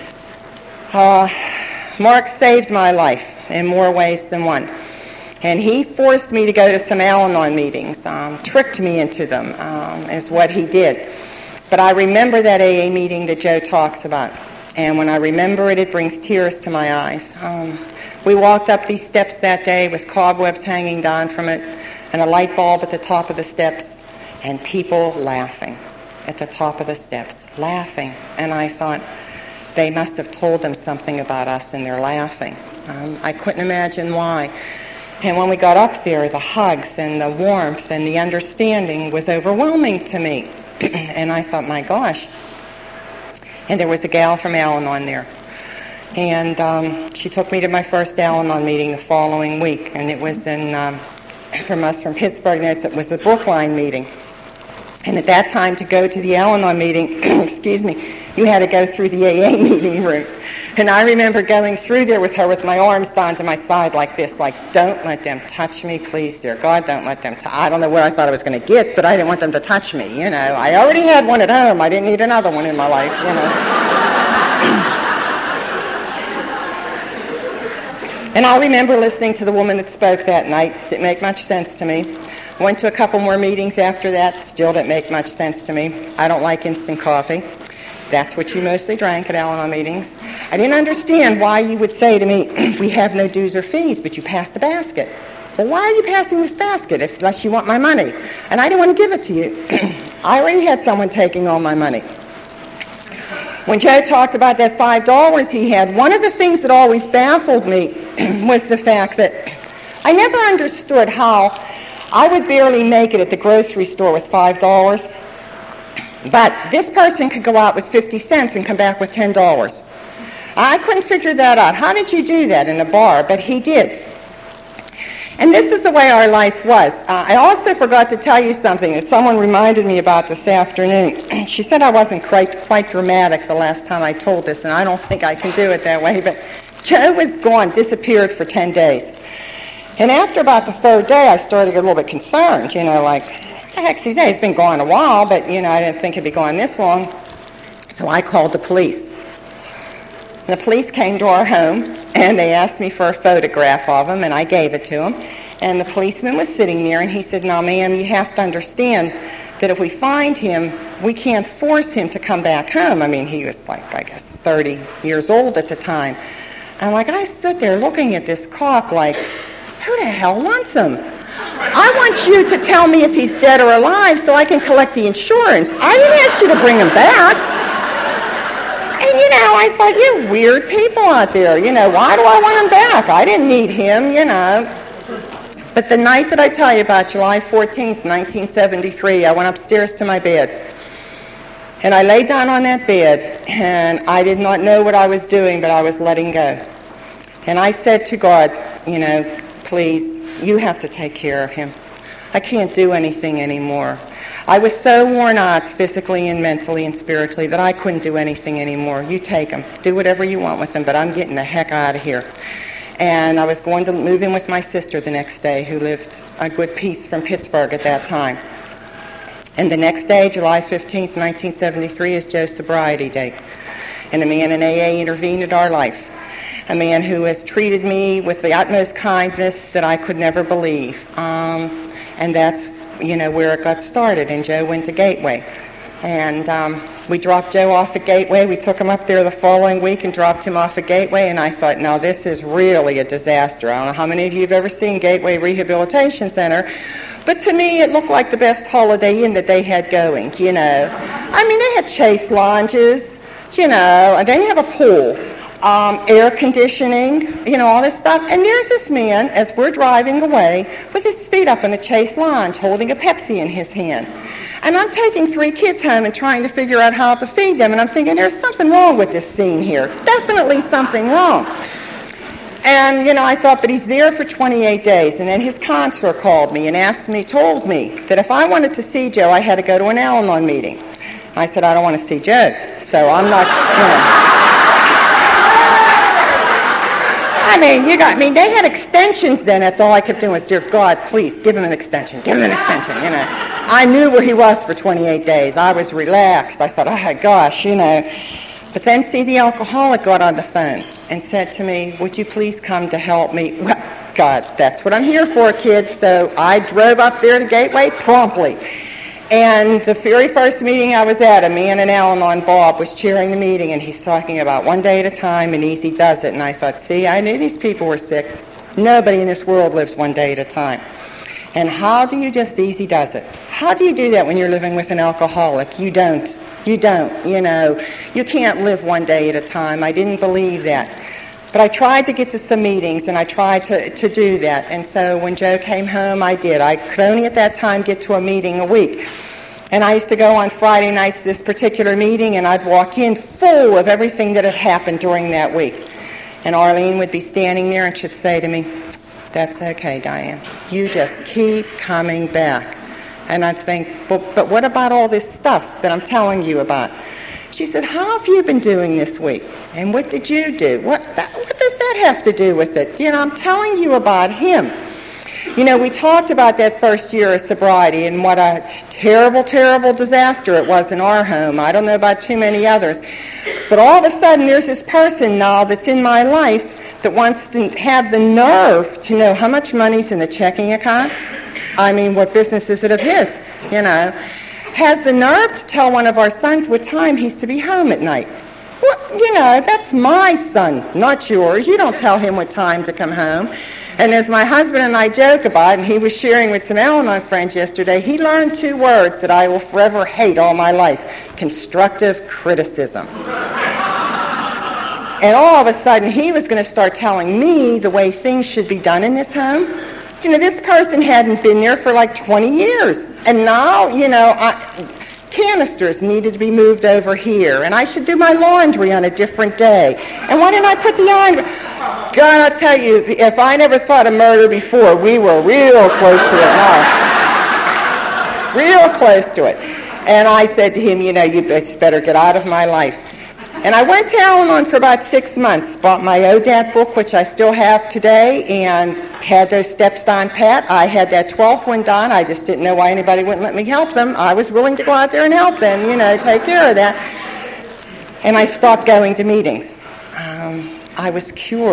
Mark saved my life in more ways than one. And he forced me to go to some Al-Anon meetings, tricked me into them, is what he did. But I remember that AA meeting that Joe talks about. And when I remember it, it brings tears to my eyes. We walked up these steps that day with cobwebs hanging down from it and a light bulb at the top of the steps and people laughing at the top of the steps, laughing. And I thought, they must have told them something about us and they're laughing. I couldn't imagine why. And when we got up there, the hugs and the warmth and the understanding was overwhelming to me. And I thought, my gosh. And there was a gal from Al-Anon there. And she took me to my first Al-Anon meeting the following week. And it was from us from Pittsburgh, it was the Brookline meeting. And at that time, to go to the Al-Anon meeting, excuse me, you had to go through the AA meeting room. And I remember going through there with her with my arms down to my side like this, like, don't let them touch me, please, dear God, don't let them I don't know what I thought I was going to get, but I didn't want them to touch me, you know. I already had one at home. I didn't need another one in my life, you know. And I remember listening to the woman that spoke that night. Didn't make much sense to me. Went to a couple more meetings after that. Still didn't make much sense to me. I don't like instant coffee. That's what you mostly drank at Al-Anon meetings. I didn't understand why you would say to me, we have no dues or fees, but you passed the basket. Well, why are you passing this basket unless you want my money? And I didn't want to give it to you. I already had someone taking all my money. When Joe talked about that $5 he had, one of the things that always baffled me was the fact that I never understood how I would barely make it at the grocery store with $5. But this person could go out with 50 cents and come back with $10. I couldn't figure that out. How did you do that in a bar? But he did. And this is the way our life was. I also forgot to tell you something that someone reminded me about this afternoon. She said I wasn't quite dramatic the last time I told this, and I don't think I can do it that way. But Joe was gone, disappeared for 10 days. And after about the third day, I started to get a little bit concerned, you know, like, what the heck's he say? He's been gone a while, but, you know, I didn't think he'd be gone this long. So I called the police. The police came to our home, and they asked me for a photograph of him, and I gave it to him. And the policeman was sitting there, and he said, "Now, ma'am, you have to understand that if we find him, we can't force him to come back home." I mean, he was like, I guess, 30 years old at the time. And like, I stood there looking at this cop like, who the hell wants him? I want you to tell me if he's dead or alive so I can collect the insurance. I didn't ask you to bring him back. And, I thought, you weird people out there, why do I want him back? I didn't need him, But the night that I tell you about, July 14th, 1973, I went upstairs to my bed. And I lay down on that bed, and I did not know what I was doing, but I was letting go. And I said to God, please, you have to take care of him. I can't do anything anymore. I was so worn out physically and mentally and spiritually that I couldn't do anything anymore. You take him. Do whatever you want with him, but I'm getting the heck out of here. And I was going to move in with my sister the next day, who lived a good piece from Pittsburgh at that time. And the next day, July 15th, 1973, is Joe's sobriety date. And a man in AA intervened in our life. A man who has treated me with the utmost kindness that I could never believe. And that's, where it got started. And Joe went to Gateway. And we dropped Joe off at Gateway. We took him up there the following week and dropped him off at Gateway. And I thought, now this is really a disaster. I don't know how many of you have ever seen Gateway Rehabilitation Center. But to me, it looked like the best Holiday Inn that they had going, I mean, they had chase lounges, and then you have a pool, air conditioning, all this stuff. And there's this man, as we're driving away, with his feet up in the chase lounge, holding a Pepsi in his hand. And I'm taking 3 kids home and trying to figure out how to feed them. And I'm thinking, there's something wrong with this scene here. Definitely something wrong. And, I thought, but he's there for 28 days. And then his counselor called me and told me that if I wanted to see Joe, I had to go to an Al-Anon meeting. I said, I don't want to see Joe. So I'm not, they had extensions then. That's all I kept doing was, dear God, please, give him an extension. Give him an extension, I knew where he was for 28 days. I was relaxed. I thought, oh, gosh, But then, the alcoholic got on the phone and said to me, would you please come to help me? Well, God, that's what I'm here for, kid. So I drove up there to Gateway promptly. And the very first meeting I was at, a man in Al-Anon, Bob, was chairing the meeting, and he's talking about one day at a time and easy does it. And I thought, I knew these people were sick. Nobody in this world lives one day at a time. And how do you just easy does it? How do you do that when you're living with an alcoholic? You don't. You can't live one day at a time. I didn't believe that. But I tried to get to some meetings, and I tried to do that. And so when Joe came home, I did. I could only at that time get to a meeting a week. And I used to go on Friday nights to this particular meeting, and I'd walk in full of everything that had happened during that week. And Arlene would be standing there, and she'd say to me, that's okay, Diane. You just keep coming back. And I'd think, but what about all this stuff that I'm telling you about? She said, how have you been doing this week? And what did you do? What does that have to do with it? I'm telling you about him. We talked about that first year of sobriety and what a terrible, terrible disaster it was in our home. I don't know about too many others. But all of a sudden, there's this person now that's in my life that wants to have the nerve to know how much money's in the checking account. I mean, what business is it of his, has the nerve to tell one of our sons what time he's to be home at night. Well, that's my son, not yours. You don't tell him what time to come home. And as my husband and I joke about, and he was sharing with some Al-Anon friends yesterday, he learned 2 words that I will forever hate all my life: constructive criticism. And all of a sudden, he was going to start telling me the way things should be done in this home. This person hadn't been there for like 20 years. And now, canisters needed to be moved over here. And I should do my laundry on a different day. And why didn't I put the iron? God, I'll tell you, if I never thought of murder before, we were real close to it now. Real close to it. And I said to him, you better get out of my life. And I went to Al-Anon for about 6 months, bought my ODAT book, which I still have today, and had those steps down pat. I had that 12th one done. I just didn't know why anybody wouldn't let me help them. I was willing to go out there and help them, take care of that. And I stopped going to meetings. I was cured.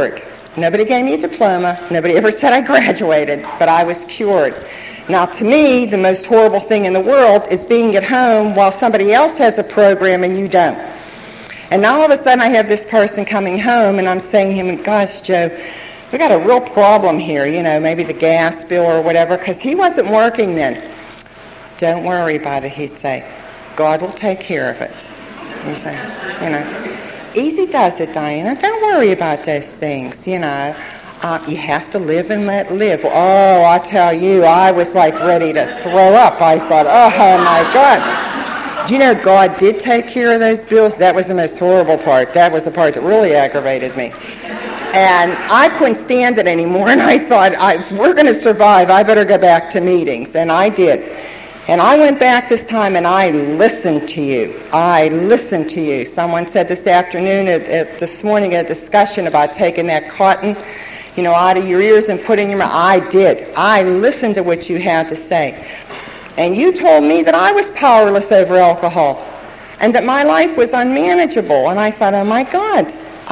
Nobody gave me a diploma. Nobody ever said I graduated, but I was cured. Now, to me, the most horrible thing in the world is being at home while somebody else has a program and you don't. And now all of a sudden I have this person coming home and I'm saying to him, gosh, Joe, we got a real problem here, maybe the gas bill or whatever, because he wasn't working then. Don't worry about it, he'd say. God will take care of it. He'd say, easy does it, Diana. Don't worry about those things, you have to live and let live. Oh, I tell you, I was like ready to throw up. I thought, oh my God. Do you know God did take care of those bills? That was the most horrible part. That was the part that really aggravated me. And I couldn't stand it anymore, and I thought, if we're going to survive, I better go back to meetings. And I did. And I went back this time, and I listened to you. I listened to you. Someone said this afternoon, this morning, a discussion about taking that cotton, out of your ears and putting in your mouth. I did. I listened to what you had to say. And you told me that I was powerless over alcohol and that my life was unmanageable. And I thought, oh, my God.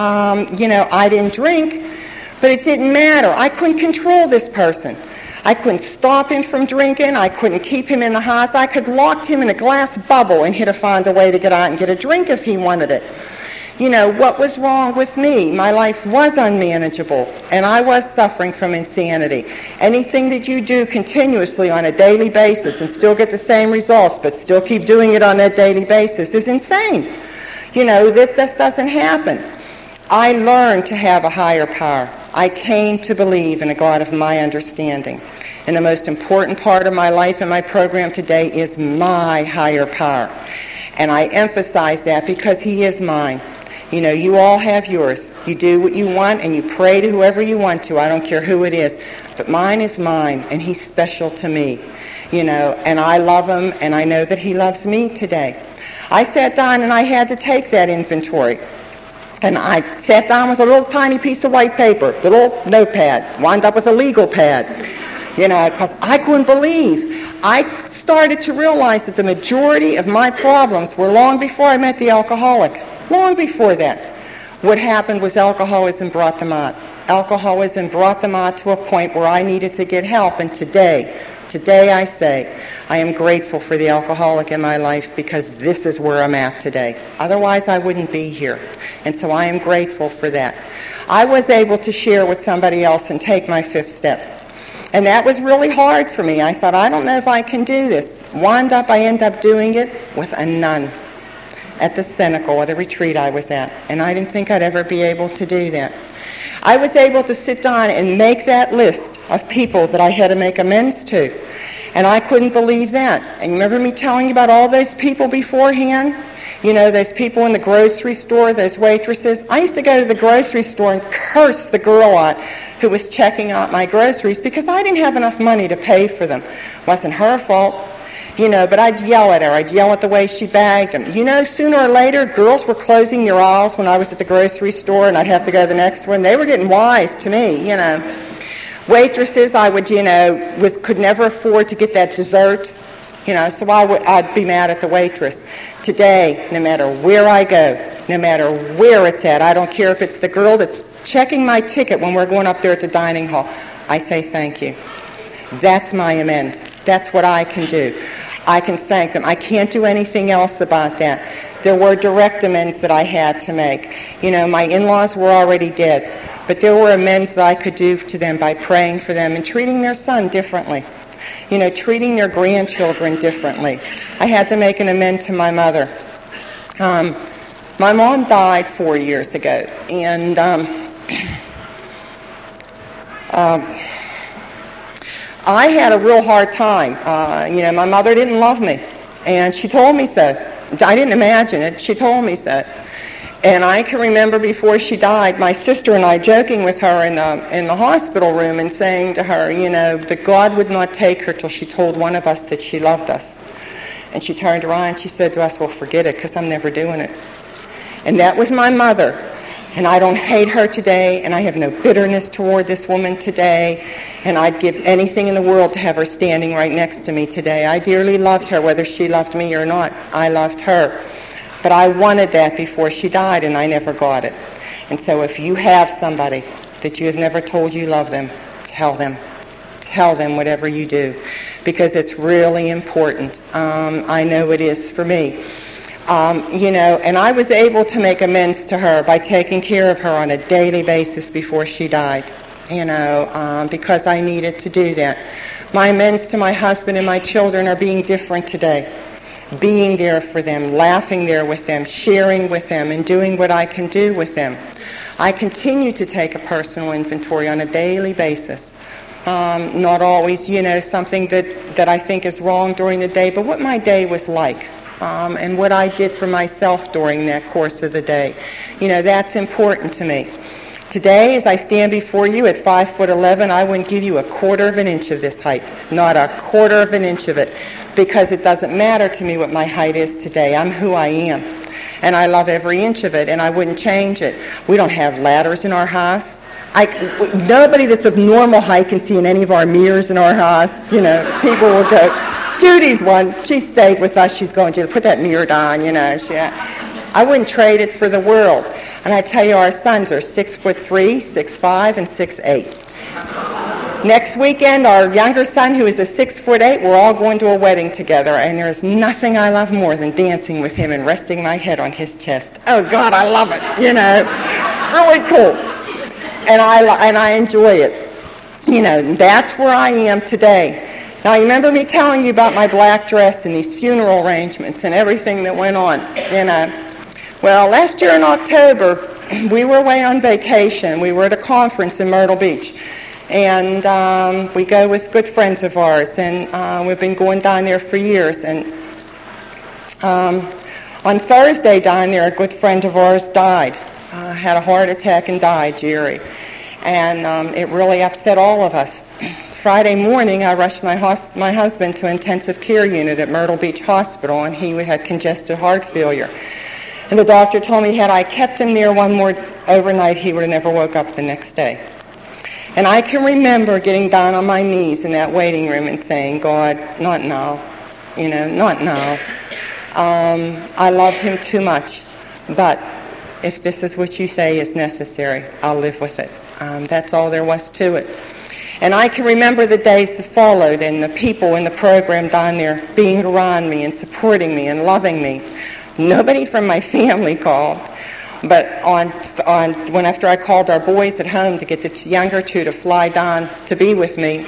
I didn't drink, but it didn't matter. I couldn't control this person. I couldn't stop him from drinking. I couldn't keep him in the house. I could lock him in a glass bubble and he'd have found a way to get out and get a drink if he wanted it. What was wrong with me? My life was unmanageable, and I was suffering from insanity. Anything that you do continuously on a daily basis and still get the same results, but still keep doing it on that daily basis is insane. This doesn't happen. I learned to have a higher power. I came to believe in a God of my understanding. And the most important part of my life and my program today is my higher power. And I emphasize that because he is mine. You all have yours. You do what you want and you pray to whoever you want to. I don't care who it is. But mine is mine, and he's special to me. And I love him, and I know that he loves me today. I sat down and I had to take that inventory. And I sat down with a little tiny piece of white paper, the little notepad, wound up with a legal pad, because I couldn't believe. I started to realize that the majority of my problems were long before I met the alcoholic, long before that. What happened was alcoholism brought them out. Alcoholism brought them out to a point where I needed to get help, and today I say, I am grateful for the alcoholic in my life because this is where I'm at today. Otherwise, I wouldn't be here. And so I am grateful for that. I was able to share with somebody else and take my fifth step. And that was really hard for me. I thought, I don't know if I can do this. I ended up doing it with a nun at the Cenacle, at the retreat I was at. And I didn't think I'd ever be able to do that. I was able to sit down and make that list of people that I had to make amends to. And I couldn't believe that. And you remember me telling you about all those people beforehand? Those people in the grocery store, those waitresses. I used to go to the grocery store and curse the girl out who was checking out my groceries because I didn't have enough money to pay for them. It wasn't her fault. But I'd yell at her. I'd yell at the way she bagged them. Sooner or later, girls were closing their aisles when I was at the grocery store, and I'd have to go to the next one. They were getting wise to me, Waitresses, I would, could never afford to get that dessert, so I'd be mad at the waitress. Today, no matter where I go, no matter where it's at, I don't care if it's the girl that's checking my ticket when we're going up there at the dining hall, I say thank you. That's my amend. That's what I can do. I can thank them. I can't do anything else about that. There were direct amends that I had to make. My in-laws were already dead, but there were amends that I could do to them by praying for them and treating their son differently. Treating their grandchildren differently. I had to make an amend to my mother. My mom died 4 years ago, and I had a real hard time. My mother didn't love me, and she told me so. I didn't imagine it. She told me so. And I can remember before she died, my sister and I joking with her in the hospital room and saying to her, that God would not take her till she told one of us that she loved us. And she turned around and she said to us, well, forget it, because I'm never doing it. And that was my mother. And I don't hate her today, and I have no bitterness toward this woman today, and I'd give anything in the world to have her standing right next to me today. I dearly loved her, whether she loved me or not. I loved her. But I wanted that before she died, and I never got it. And so if you have somebody that you have never told you love them, tell them. Tell them whatever you do, because it's really important. I know it is for me. And I was able to make amends to her by taking care of her on a daily basis before she died, because I needed to do that. My amends to my husband and my children are being different today. Being there for them, laughing there with them, sharing with them, and doing what I can do with them. I continue to take a personal inventory on a daily basis. Not always, something that I think is wrong during the day, but what my day was like. And what I did for myself during that course of the day. That's important to me. Today, as I stand before you at 5'11", I wouldn't give you a quarter of an inch of this height. Not a quarter of an inch of it. Because it doesn't matter to me what my height is today. I'm who I am. And I love every inch of it, and I wouldn't change it. We don't have ladders in our house. Nobody that's of normal height can see in any of our mirrors in our house. People will go... Judy's one. She stayed with us. She's going to put that mirror down, I wouldn't trade it for the world. And I tell you, our sons are 6'3", 6'5", and 6'8". Next weekend, our younger son, who is a 6'8", we're all going to a wedding together, and there's nothing I love more than dancing with him and resting my head on his chest. Oh, God, I love it, Really cool. And I enjoy it. That's where I am today. Now, you remember me telling you about my black dress and these funeral arrangements and everything that went on, Well, last year in October, we were away on vacation. We were at a conference in Myrtle Beach. And we go with good friends of ours, and we've been going down there for years. And on Thursday down there, a good friend of ours died, had a heart attack and died, Jerry. And it really upset all of us. Friday morning, I rushed my husband to intensive care unit at Myrtle Beach Hospital, and he had congestive heart failure. And the doctor told me had I kept him there one more overnight, he would have never woke up the next day. And I can remember getting down on my knees in that waiting room and saying, God, not now. Not now. I love him too much. But if this is what you say is necessary, I'll live with it. That's all there was to it. And I can remember the days that followed and the people in the program down there being around me and supporting me and loving me. Nobody from my family called. But when after I called our boys at home to get the younger two to fly down to be with me,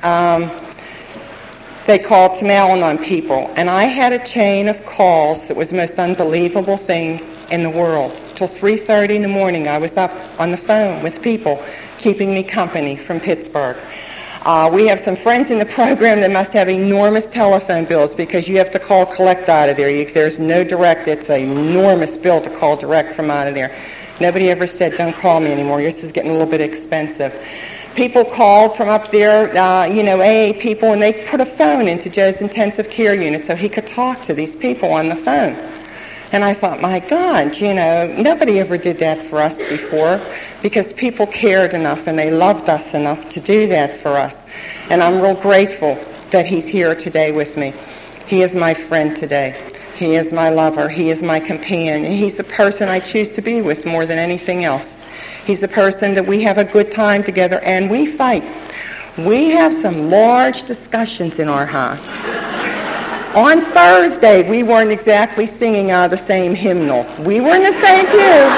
they called some Al-Anon people. And I had a chain of calls that was the most unbelievable thing in the world. Till 3:30 in the morning, I was up on the phone with people keeping me company from Pittsburgh. We have some friends in the program that must have enormous telephone bills because you have to call collect out of there. There's no direct. It's an enormous bill to call direct from out of there. Nobody ever said, don't call me anymore. This is getting a little bit expensive. People called from up there, AA people, and they put a phone into Joe's intensive care unit so he could talk to these people on the phone. And I thought, my God, nobody ever did that for us before because people cared enough and they loved us enough to do that for us. And I'm real grateful that he's here today with me. He is my friend today. He is my lover. He is my companion. And he's the person I choose to be with more than anything else. He's the person that we have a good time together and we fight. We have some large discussions in our house. On Thursday, we weren't exactly singing out of the same hymnal. We were in the same pew.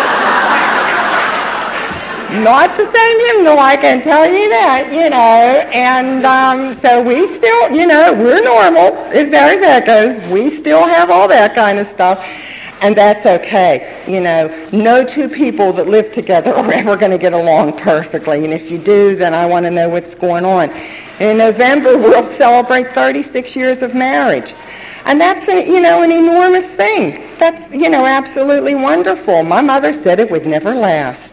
Not the same hymnal, I can tell you that, And so we still, we're normal as far as that goes. We still have all that kind of stuff. And that's okay. No two people that live together are ever going to get along perfectly. And if you do, then I want to know what's going on. In November, we'll celebrate 36 years of marriage. And that's, an enormous thing. That's, absolutely wonderful. My mother said it would never last,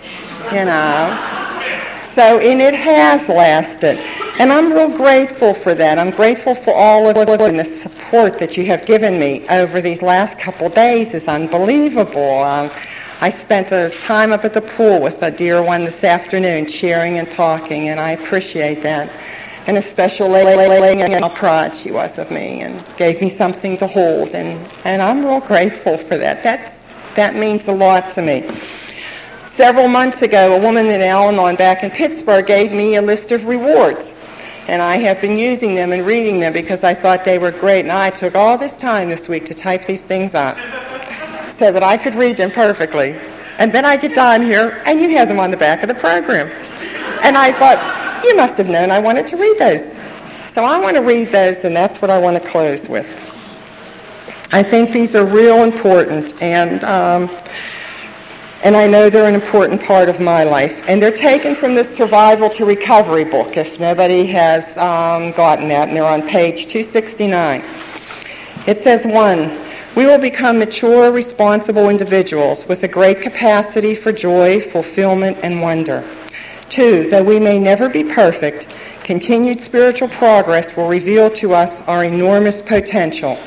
So, and it has lasted. And I'm real grateful for that. I'm grateful for all of it, and the support that you have given me over these last couple days is unbelievable. I spent the time up at the pool with a dear one this afternoon, sharing and talking, and I appreciate that. And a special lady, how proud she was of me, and gave me something to hold, and I'm real grateful for that. That means a lot to me. Several months ago, a woman in Al-Anon back in Pittsburgh gave me a list of rewards. And I have been using them and reading them because I thought they were great. And I took all this time this week to type these things up so that I could read them perfectly. And then I get down here, and you have them on the back of the program. And I thought, you must have known I wanted to read those. So I want to read those, and that's what I want to close with. I think these are real important, and I know they're an important part of my life. And they're taken from the Survival to Recovery book, if nobody has gotten that, and they're on page 269. It says, 1, we will become mature, responsible individuals with a great capacity for joy, fulfillment, and wonder. 2, though we may never be perfect, continued spiritual progress will reveal to us our enormous potential.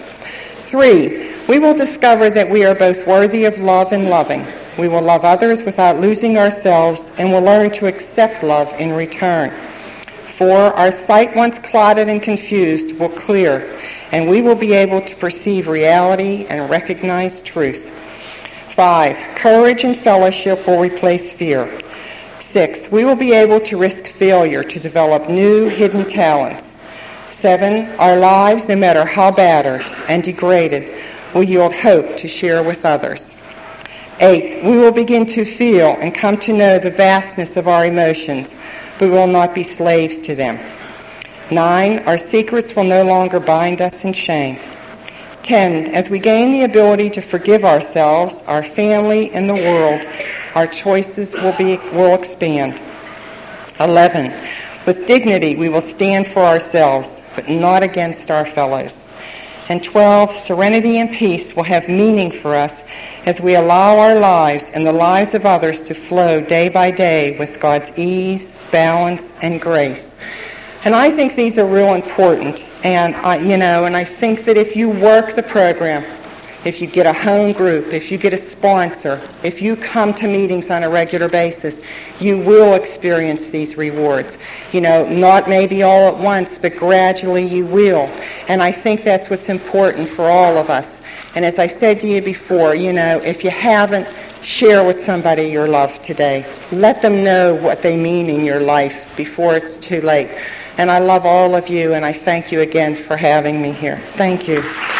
3, we will discover that we are both worthy of love and loving. We will love others without losing ourselves and will learn to accept love in return. 4, our sight once clouded and confused will clear, and we will be able to perceive reality and recognize truth. 5, courage and fellowship will replace fear. 6, we will be able to risk failure to develop new hidden talents. 7, our lives, no matter how battered and degraded, will yield hope to share with others. 8, we will begin to feel and come to know the vastness of our emotions, but we will not be slaves to them. 9, our secrets will no longer bind us in shame. 10, as we gain the ability to forgive ourselves, our family, and the world, our choices will expand. 11, with dignity we will stand for ourselves, but not against our fellows. And 12, serenity and peace will have meaning for us as we allow our lives and the lives of others to flow day by day with God's ease, balance, and grace. And I think these are real important. And I think that if you work the program, if you get a home group, if you get a sponsor, if you come to meetings on a regular basis, you will experience these rewards. Not maybe all at once, but gradually you will. And I think that's what's important for all of us. And as I said to you before, if you haven't, share with somebody your love today. Let them know what they mean in your life before it's too late. And I love all of you, and I thank you again for having me here. Thank you.